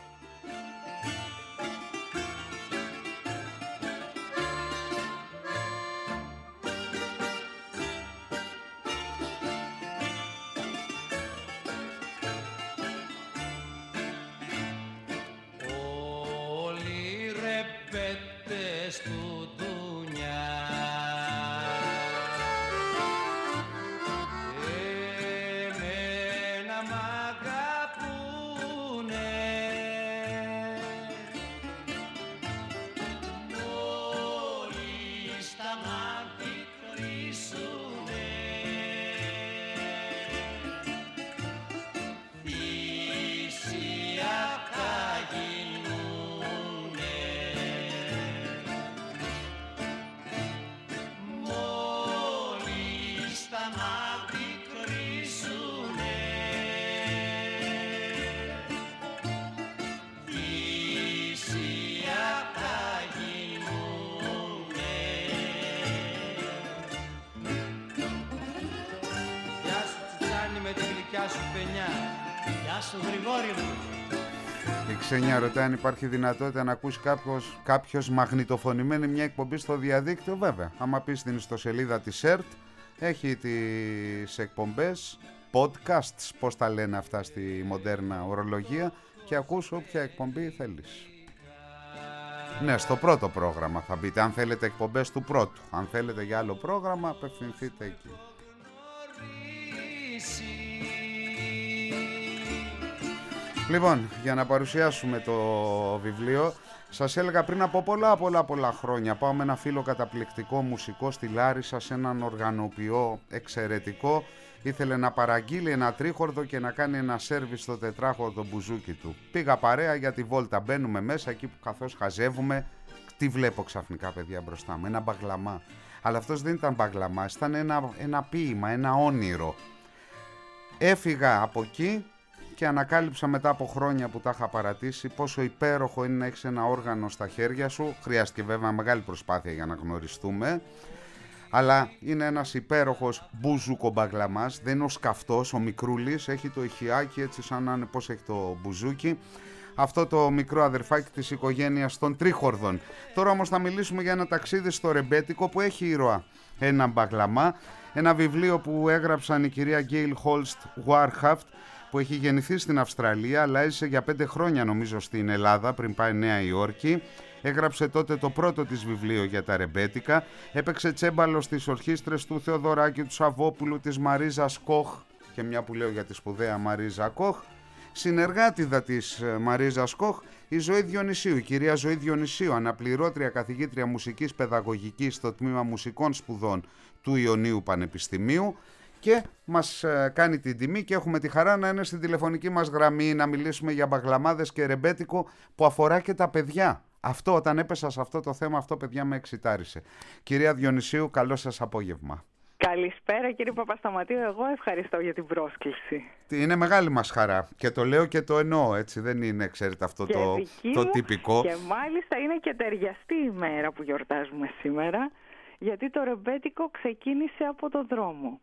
Η Ξένια ρωτάει αν υπάρχει δυνατότητα να ακούσει κάποιος μαγνητοφωνημένη μια εκπομπή στο διαδίκτυο. Βέβαια, άμα πεις στην ιστοσελίδα της ΕΡΤ, έχει τις εκπομπές, podcasts, πώς τα λένε αυτά στη μοντέρνα ορολογία, και ακούς όποια εκπομπή θέλεις. Ναι, στο πρώτο πρόγραμμα θα μπείτε, αν θέλετε εκπομπές του πρώτου. Αν θέλετε για άλλο πρόγραμμα, απευθυνθείτε εκεί. Λοιπόν, για να παρουσιάσουμε το βιβλίο, σας έλεγα πριν από πολλά χρόνια, πάω με ένα φίλο καταπληκτικό μουσικό στη Λάρισα, σε έναν οργανοποιό εξαιρετικό. Ήθελε να παραγγείλει ένα τρίχορδο και να κάνει ένα σέρβις στο τετράχορδο μπουζούκι του. Πήγα παρέα για τη βόλτα, μπαίνουμε μέσα, εκεί που καθώς χαζεύουμε, τι βλέπω ξαφνικά, παιδιά, μπροστά μου, ένα μπαγλαμά. Αλλά αυτός δεν ήταν μπαγλαμά, ήταν ένα ποίημα, ένα όνειρο. Έφυγα από εκεί και ανακάλυψα μετά από χρόνια που τα είχα παρατήσει πόσο υπέροχο είναι να έχεις ένα όργανο στα χέρια σου. Χρειάστηκε βέβαια μεγάλη προσπάθεια για να γνωριστούμε, αλλά είναι ένας υπέροχος μπουζούκο μπαγλαμάς. Δεν είναι ο σκαυτός, ο μικρούλης, έχει το ηχιάκι έτσι σαν να είναι πώς έχει το μπουζούκι. Αυτό το μικρό αδερφάκι της οικογένειας των τρίχορδων. Τώρα όμως θα μιλήσουμε για ένα ταξίδι στο ρεμπέτικο που έχει ήρωα ένα μπαγλαμά. Ένα βιβλίο που έγραψαν η κυρία Γκέιλ Χόλστ Γουάρχαφτ, που έχει γεννηθεί στην Αυστραλία, αλλά έζησε για 5 χρόνια νομίζω στην Ελλάδα πριν πάει Νέα Υόρκη. Έγραψε τότε το πρώτο της βιβλίο για τα ρεμπέτικα. Έπαιξε τσέμπαλο στις ορχήστρες του Θεοδωράκη, του Σαββόπουλου, της Μαρίζας Κοχ, και μια που λέω για τη σπουδαία Μαρίζα Κοχ. Συνεργάτηδα της Μαρίζας Κοχ, η Ζωή Διονυσίου, η κυρία Ζωή Διονυσίου, αναπληρώτρια καθηγήτρια μουσικής παιδαγωγικής στο τμήμα μουσικών σπουδών του Ιωνίου Πανεπιστημίου, και μας κάνει την τιμή και έχουμε τη χαρά να είναι στην τηλεφωνική μας γραμμή να μιλήσουμε για μπαγλαμάδες και ρεμπέτικο που αφορά και τα παιδιά. Αυτό, όταν έπεσα σε αυτό το θέμα, αυτό, παιδιά, με εξητάρισε. Κυρία Διονυσίου, καλό σας απόγευμα. Καλησπέρα, κύριε Παπασταματίου. Εγώ ευχαριστώ για την πρόσκληση. Είναι μεγάλη μας χαρά και το λέω και το εννοώ, έτσι, δεν είναι, ξέρετε, αυτό το τυπικό. Και μάλιστα είναι και ταιριαστή η μέρα που γιορτάζουμε σήμερα, γιατί το ρεμπέτικο ξεκίνησε από τον δρόμο.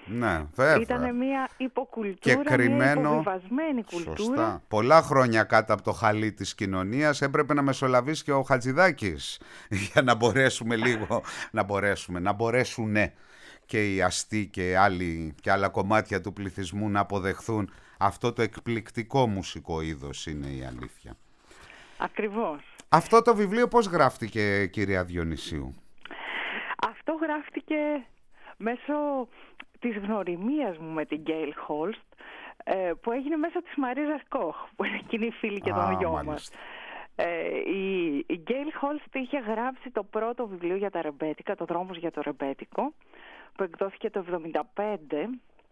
Ναι, βέβαια. Ήταν μια υποκουλτούρα, και κρυμμένο, μια υποβιβασμένη κουλτούρα. Σωστά. Πολλά χρόνια κάτω από το χαλί της κοινωνίας έπρεπε να μεσολαβήσει και ο Χατζηδάκης για να μπορέσουμε λίγο, να μπορέσουν και οι αστεί και άλλα κομμάτια του πληθυσμού να αποδεχθούν αυτό το εκπληκτικό μουσικό είδος, είναι η αλήθεια. Ακριβώς. Αυτό το βιβλίο πώς γράφτηκε, κυρία Διονυσίου? Αυτό γράφτηκε μέσω της γνωριμίας μου με την Γκέιλ Χόλστ, που έγινε μέσω της Μαρίζας Κοχ, που είναι κοινή φίλη και τον γιο μας. Η Γκέιλ Χόλστ είχε γράψει το πρώτο βιβλίο για τα ρεμπέτικα, το Δρόμος για το ρεμπέτικο, που εκδόθηκε το 1975,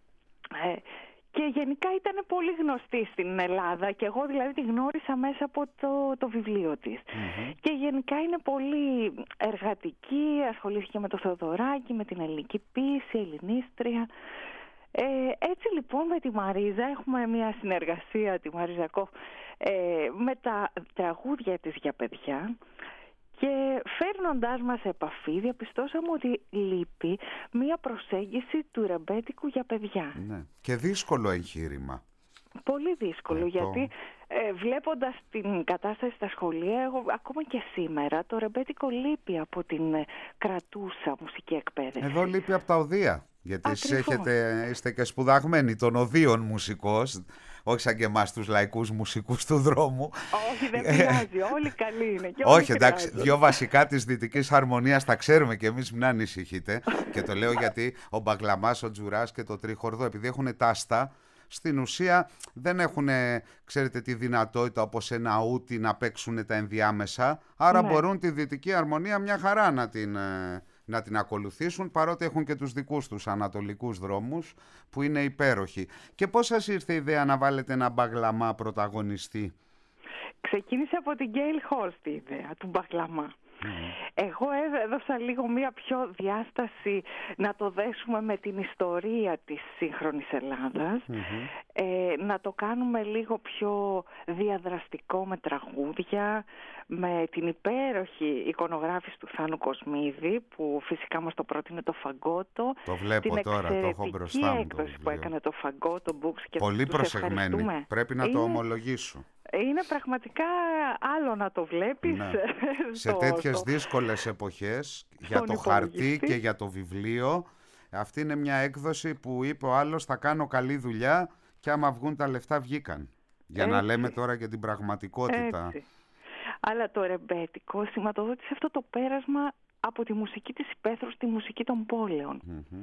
και γενικά ήταν πολύ γνωστή στην Ελλάδα και εγώ δηλαδή τη γνώρισα μέσα από το βιβλίο της. Και γενικά είναι πολύ εργατική, ασχολήθηκε με το Θεοδωράκι, με την ελληνική ποίηση, ελληνίστρια. Έτσι λοιπόν με τη Μαρίζα έχουμε μια συνεργασία, τη Μαρίζα Κόφ, με τα τραγούδια της για παιδιά. Και φέρνοντάς μας σε επαφή διαπιστώσαμε ότι λείπει μία προσέγγιση του ρεμπέτικου για παιδιά. Ναι. Και δύσκολο εγχείρημα. Πολύ δύσκολο, γιατί βλέποντας την κατάσταση στα σχολεία, εγώ ακόμα και σήμερα το ρεμπέτικο λείπει από την κρατούσα μουσική εκπαίδευση. Εδώ λείπει από τα οδεία, γιατί εσείς είστε και σπουδαγμένοι των οδείων μουσικός, όχι σαν και εμάς τους λαϊκούς μουσικούς του δρόμου. Όχι, δεν πειράζει, όλοι καλοί είναι. Και όχι, εντάξει, δύο βασικά της δυτικής αρμονίας τα ξέρουμε και εμείς, μην ανησυχείτε. Και το λέω γιατί ο Μπαγκλαμάς, ο Τζουράς και το Τρίχορδο, επειδή έχουν τάστα, στην ουσία δεν έχουν, ξέρετε, τη δυνατότητα όπως ένα ούτι να παίξουν τα ενδιάμεσα, άρα μπορούν τη δυτική αρμονία μια χαρά να την ακολουθήσουν, παρότι έχουν και τους δικούς τους ανατολικούς δρόμους που είναι υπέροχοι. Και πώς σας ήρθε η ιδέα να βάλετε ένα Μπαγκλαμά πρωταγωνιστή? Ξεκίνησε από την Γκέιλ Χόλστ η ιδέα του Μπαγκλαμά. Εγώ έδωσα λίγο μία πιο διάσταση να το δέσουμε με την ιστορία της σύγχρονης Ελλάδας, να το κάνουμε λίγο πιο διαδραστικό με τραγούδια, με την υπέροχη εικονογράφηση του Θάνου Κοσμίδη, που φυσικά μας το πρότεινε το Φαγκότο. Το βλέπω τώρα, το έχω μπροστά μου. Την έκδοση που έκανε το Φαγκότο Books και πολύ προσεγμένη, πρέπει να το ομολογήσω. Είναι πραγματικά άλλο να το βλέπεις. Σε τέτοιες δύσκολες εποχές, για το χαρτί και για το βιβλίο, αυτή είναι μια έκδοση που είπε ο άλλος θα κάνω καλή δουλειά και άμα βγουν τα λεφτά βγήκαν. Για να λέμε τώρα και την πραγματικότητα. Έτσι. Αλλά το ρεμπέτικο σηματοδότησε αυτό το πέρασμα από τη μουσική της υπαίθρου στη μουσική των πόλεων.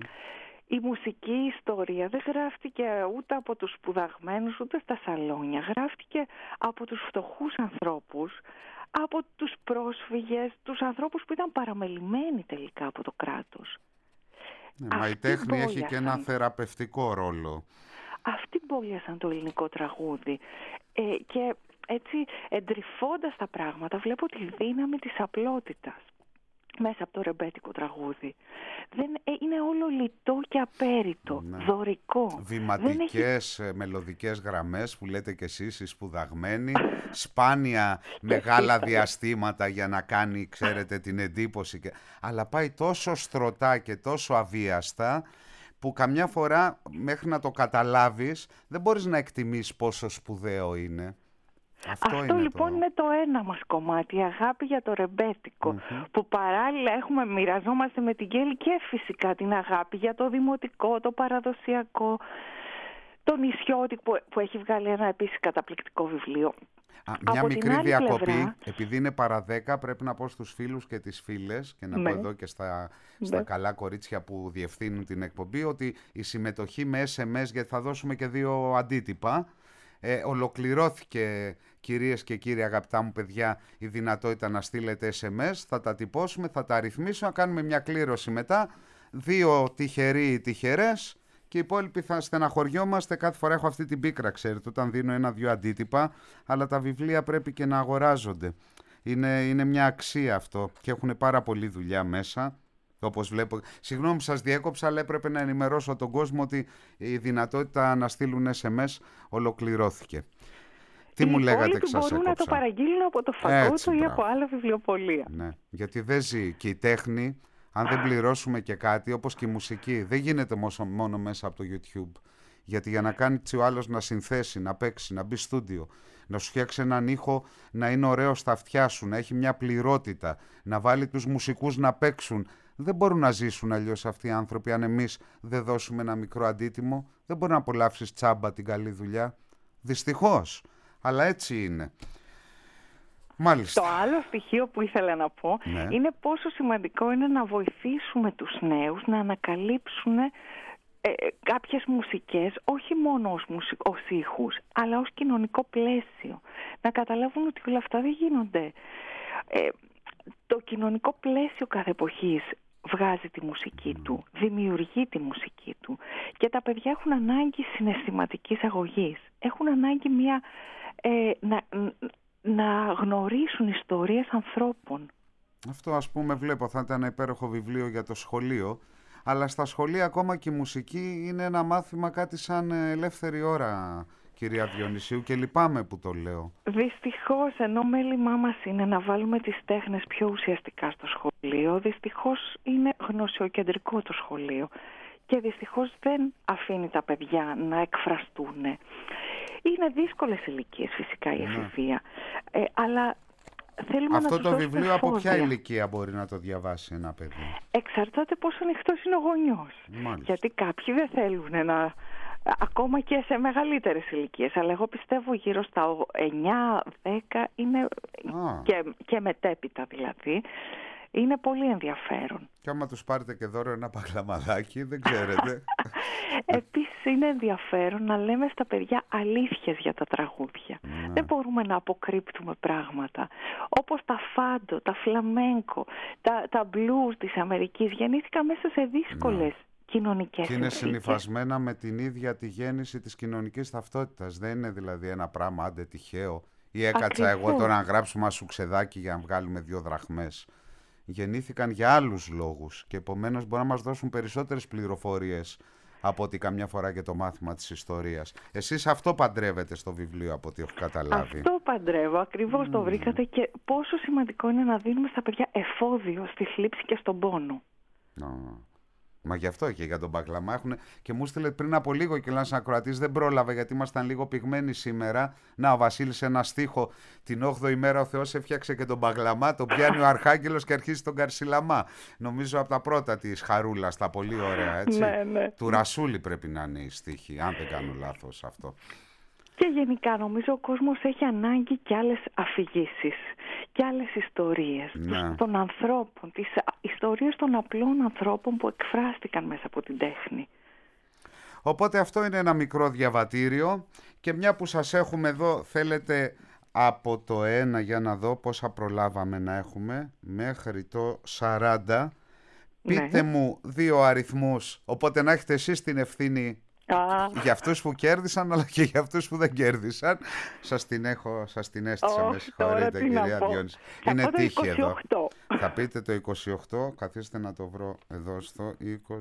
Η μουσική ιστορία δεν γράφτηκε ούτε από τους σπουδαγμένους ούτε στα σαλόνια. Γράφτηκε από τους φτωχούς ανθρώπους, από τους πρόσφυγες, τους ανθρώπους που ήταν παραμελημένοι τελικά από το κράτος. Μα η τέχνη έχει και ένα θεραπευτικό ρόλο. Αυτοί μπόλιασαν το ελληνικό τραγούδι. Και έτσι εντρυφώντας τα πράγματα βλέπω τη δύναμη της απλότητας μέσα από το ρεμπέτικο τραγούδι. Είναι όλο λιτό και απέριτο, δωρικό. Βηματικές, μελωδικές γραμμές που λέτε κι εσείς οι σπουδαγμένοι, σπάνια μεγάλα διαστήματα για να κάνει, ξέρετε, την εντύπωση. Αλλά πάει τόσο στρωτά και τόσο αβίαστα που καμιά φορά μέχρι να το καταλάβεις δεν μπορείς να εκτιμήσεις πόσο σπουδαίο είναι. Αυτό λοιπόν είναι το ένα μας κομμάτι, η αγάπη για το ρεμπέτικο, που παράλληλα μοιραζόμαστε με την Γκέιλ και φυσικά την αγάπη για το δημοτικό, το παραδοσιακό, το νησιώτη που έχει βγάλει ένα επίσης καταπληκτικό βιβλίο. Μια μικρή διακοπή, επειδή είναι παρά 10, πρέπει να πω στους φίλους και τις φίλες και να πω εδώ και στα καλά κορίτσια που διευθύνουν την εκπομπή ότι η συμμετοχή με SMS, γιατί θα δώσουμε και 2 αντίτυπα, ολοκληρώθηκε, κυρίες και κύριοι αγαπητά μου παιδιά, η δυνατότητα να στείλετε SMS, θα τα τυπώσουμε, θα τα αριθμίσω, να κάνουμε μια κλήρωση μετά, 2 τυχεροί ή τυχερές και οι υπόλοιποι θα στεναχωριόμαστε. Κάθε φορά έχω αυτή την πίκρα, ξέρετε, όταν δίνω 1-2 αντίτυπα, αλλά τα βιβλία πρέπει και να αγοράζονται. Είναι μια αξία αυτό και έχουν πάρα πολλή δουλειά μέσα. Όπως βλέπω, συγγνώμη που σας διέκοψα, αλλά έπρεπε να ενημερώσω τον κόσμο ότι η δυνατότητα να στείλουν SMS ολοκληρώθηκε. Τι μου λέγατε, σας έκοψα? Μπορούν να το παραγγείλουν από το Φαγκότο ή από άλλα βιβλιοπωλεία. Ναι, γιατί δεν ζει και η τέχνη Αν δεν πληρώσουμε και κάτι, όπως και η μουσική, δεν γίνεται μόνο μέσα από το YouTube. Γιατί για να κάνει ο άλλος να συνθέσει, να παίξει, να μπει στούντιο, να σου φτιάξει έναν ήχο να είναι ωραίο στα αυτιά σου, να έχει μια πληρότητα, να βάλει τους μουσικούς να παίξουν. Δεν μπορούν να ζήσουν αλλιώς αυτοί οι άνθρωποι αν εμείς δεν δώσουμε ένα μικρό αντίτιμο. Δεν μπορεί να απολαύσεις τσάμπα την καλή δουλειά. Δυστυχώς. Αλλά έτσι είναι. Μάλιστα. Το άλλο στοιχείο που ήθελα να πω είναι πόσο σημαντικό είναι να βοηθήσουμε τους νέους να ανακαλύψουν κάποιες μουσικές, όχι μόνο ως ήχους, αλλά ως κοινωνικό πλαίσιο. Να καταλάβουν ότι όλα αυτά δεν γίνονται. Το κοινωνικό πλαίσιο κάθε εποχής βγάζει τη μουσική του, δημιουργεί τη μουσική του. Και τα παιδιά έχουν ανάγκη συναισθηματικής αγωγής. Έχουν ανάγκη να γνωρίσουν ιστορίες ανθρώπων. Αυτό ας πούμε βλέπω θα ήταν ένα υπέροχο βιβλίο για το σχολείο. Αλλά στα σχολεία ακόμα και η μουσική είναι ένα μάθημα κάτι σαν ελεύθερη ώρα, κυρία Διονυσίου, και λυπάμαι που το λέω. Δυστυχώς, ενώ μέλημά μας είναι να βάλουμε τις τέχνες πιο ουσιαστικά στο σχολείο, δυστυχώς είναι γνωσιοκεντρικό το σχολείο και δυστυχώς δεν αφήνει τα παιδιά να εκφραστούν. Είναι δύσκολες ηλικίες φυσικά η εφηβεία, αλλά... Αυτό το βιβλίο από ποια ηλικία μπορεί να το διαβάσει ένα παιδί? Εξαρτάται πόσο ανοιχτός είναι ο γονιός. Γιατί κάποιοι δεν θέλουν να... Ακόμα και σε μεγαλύτερες ηλικίες. Αλλά εγώ πιστεύω γύρω στα 9-10 είναι και μετέπειτα δηλαδή. Είναι πολύ ενδιαφέρον. Και άμα τους πάρετε και δώρο ένα παγλαμαδάκι, δεν ξέρετε. Επίσης είναι ενδιαφέρον να λέμε στα παιδιά αλήθειες για τα τραγούδια. Δεν μπορούμε να αποκρύπτουμε πράγματα. Όπως τα φάντο, τα φλαμένκο, τα μπλουζ της Αμερικής γεννήθηκαν μέσα σε δύσκολες κοινωνικές και είναι συνυφασμένα με την ίδια τη γέννηση της κοινωνικής ταυτότητας. Δεν είναι δηλαδή ένα πράγμα άντε τυχαίο ή έκατσα εγώ τώρα να γράψουμε ένα σουξεδάκι για να βγάλουμε 2 δραχμές. Γεννήθηκαν για άλλους λόγους και επομένως μπορεί να μας δώσουν περισσότερες πληροφορίες από ότι καμιά φορά και το μάθημα της ιστορίας. Εσείς αυτό παντρεύετε στο βιβλίο από ό,τι έχω καταλάβει. Αυτό παντρεύω, ακριβώς το βρήκατε και πόσο σημαντικό είναι να δίνουμε στα παιδιά εφόδιο στη θλίψη και στον πόνο. Μα γι' αυτό και για τον μπαγκλαμά έχουν. Και μου στείλε πριν από λίγο και ένας ακροατής, δεν πρόλαβε γιατί ήμασταν λίγο πυγμένοι σήμερα. Να, ο Βασίλης ένα στίχο. Την 8η μέρα ο Θεός έφτιαξε και τον μπαγκλαμά. Τον πιάνει ο Αρχάγγελος και αρχίζει τον Καρσιλαμά. Νομίζω από τα πρώτα της Χαρούλας, τα πολύ ωραία, έτσι. Ναι. Του Ρασούλη πρέπει να είναι η στίχη, αν δεν κάνω λάθος αυτό. Και γενικά νομίζω ο κόσμος έχει ανάγκη και άλλες αφηγήσεις και άλλες ιστορίες των ανθρώπων, τις ιστορίες των απλών ανθρώπων που εκφράστηκαν μέσα από την τέχνη. Οπότε αυτό είναι ένα μικρό διαβατήριο και μια που σας έχουμε εδώ θέλετε από το 1 για να δω πόσα προλάβαμε να έχουμε μέχρι το 40. Πείτε μου 2 αριθμούς, οπότε να έχετε εσείς την ευθύνη για αυτούς που κέρδισαν αλλά και για αυτούς που δεν κέρδισαν. Σας την έστησα, με συγχωρείτε κυρία Διόνυση. Είναι τύχη εδώ. Θα πείτε το 28, καθίστε να το βρω εδώ στο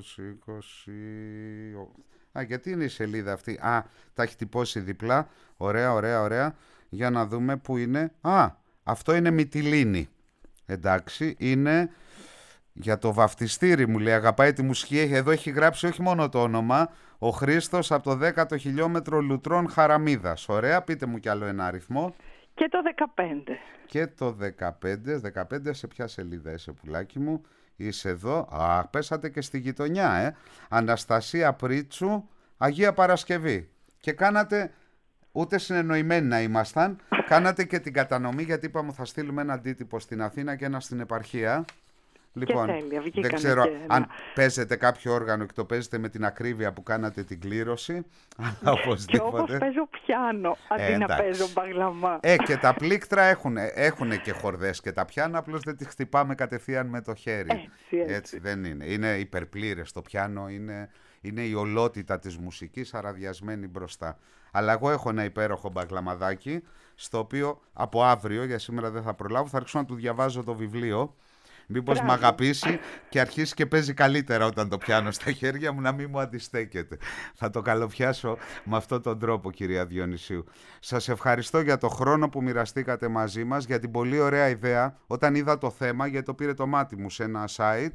20. Γιατί είναι η σελίδα αυτή? Τα έχει τυπώσει διπλά. Ωραία. Για να δούμε που είναι. Αυτό είναι Μυτιλίνη. Εντάξει, είναι... Για το βαφτιστήρι μου λέει, αγαπάει τη μουσική. Εδώ έχει γράψει όχι μόνο το όνομα, ο Χρήστος από το 10ο χιλιόμετρο Λουτρών Χαραμίδας. Ωραία, πείτε μου κι άλλο ένα αριθμό. Και το 15. Και το 15 σε ποια σελίδα είσαι πουλάκι μου? Είσαι εδώ. Πέσατε και στη γειτονιά, Αναστασία Πρίτσου, Αγία Παρασκευή. Και κάνατε, ούτε συνεννοημένοι να ήμασταν, κάνατε και την κατανομή, γιατί είπαμε θα στείλουμε ένα αντίτυπο στην Αθήνα και ένα στην επαρχία. Λοιπόν, δεν ξέρω αν παίζετε κάποιο όργανο και το παίζετε με την ακρίβεια που κάνατε την κλήρωση. Και όπως παίζω πιάνο αντί να παίζω μπαγλαμά. Και τα πλήκτρα έχουν και χορδές και τα πιάνα, απλώς δεν τις χτυπάμε κατευθείαν με το χέρι. Έτσι δεν είναι. Είναι υπερπλήρες το πιάνο, είναι η ολότητα της μουσικής αραδιασμένη μπροστά. Αλλά εγώ έχω ένα υπέροχο μπαγλαμαδάκι, στο οποίο από αύριο, για σήμερα δεν θα προλάβω, θα αρχίσω να του διαβάζω το βιβλίο. Μήπως μ' αγαπήσει και αρχίσει και παίζει καλύτερα όταν το πιάνω στα χέρια μου, να μην μου αντιστέκεται. Θα το καλοπιάσω με αυτόν τον τρόπο, κυρία Διονυσίου. Σας ευχαριστώ για το χρόνο που μοιραστήκατε μαζί μας, για την πολύ ωραία ιδέα. Όταν είδα το θέμα, γιατί το πήρε το μάτι μου σε ένα site,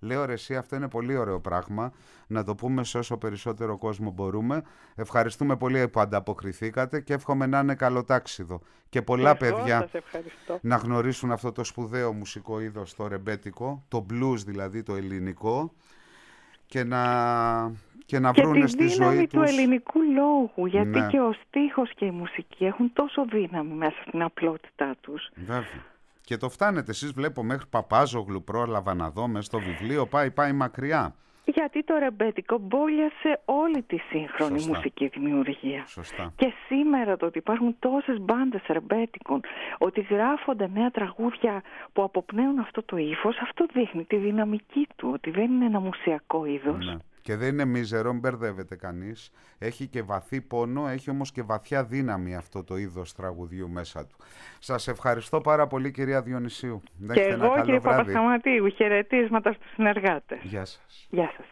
Λέω ρε εσύ, αυτό είναι πολύ ωραίο πράγμα, να το πούμε σε όσο περισσότερο κόσμο μπορούμε. Ευχαριστούμε πολύ που ανταποκριθήκατε και εύχομαι να είναι καλοτάξιδο και πολλά παιδιά να γνωρίσουν αυτό το σπουδαίο μουσικό είδος, το ρεμπέτικο, το blues δηλαδή, το ελληνικό, και να βρούνε στη ζωή τους. Και τη δύναμη του ελληνικού λόγου, γιατί και ο στίχος και η μουσική έχουν τόσο δύναμη μέσα στην απλότητά τους. Βέβαια. Και το φτάνετε εσείς, βλέπω, μέχρι Παπάζογλου πρόλαβα να δω μέσα στο βιβλίο, πάει μακριά. Γιατί το ρεμπέτικο μπόλιασε όλη τη σύγχρονη μουσική δημιουργία. Σωστά. Και σήμερα το ότι υπάρχουν τόσες μπάντες ρεμπέτικων, ότι γράφονται νέα τραγούδια που αποπνέουν αυτό το ύφος, αυτό δείχνει τη δυναμική του, ότι δεν είναι ένα μουσιακό είδος. Ναι. Και δεν είναι μίζερο, μην μπερδεύεται κανείς. Έχει και βαθύ πόνο, έχει όμως και βαθιά δύναμη αυτό το είδος τραγουδιού μέσα του. Σας ευχαριστώ πάρα πολύ, κυρία Διονυσίου. Και εγώ, κύριε Παπασταματίου, χαιρετίσματα στους συνεργάτες. Γεια σας. Γεια σας.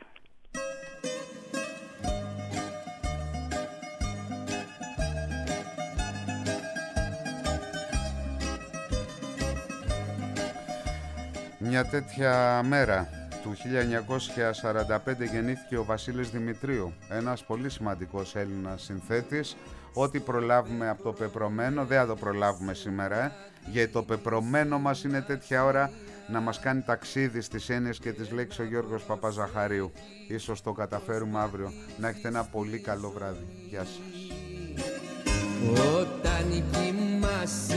Μια τέτοια μέρα του 1945 γεννήθηκε ο Βασίλης Δημητρίου, ένας πολύ σημαντικός Έλληνας συνθέτης. Ό,τι προλάβουμε από το πεπρωμένο δεν θα το προλάβουμε σήμερα, γιατί το πεπρωμένο μας είναι τέτοια ώρα να μας κάνει ταξίδι στις έννοιες και τις λέξεις ο Γιώργος Παπαζαχαρίου. Ίσως το καταφέρουμε αύριο. Να έχετε ένα πολύ καλό βράδυ. Γεια σας. Όταν κοιμάσαι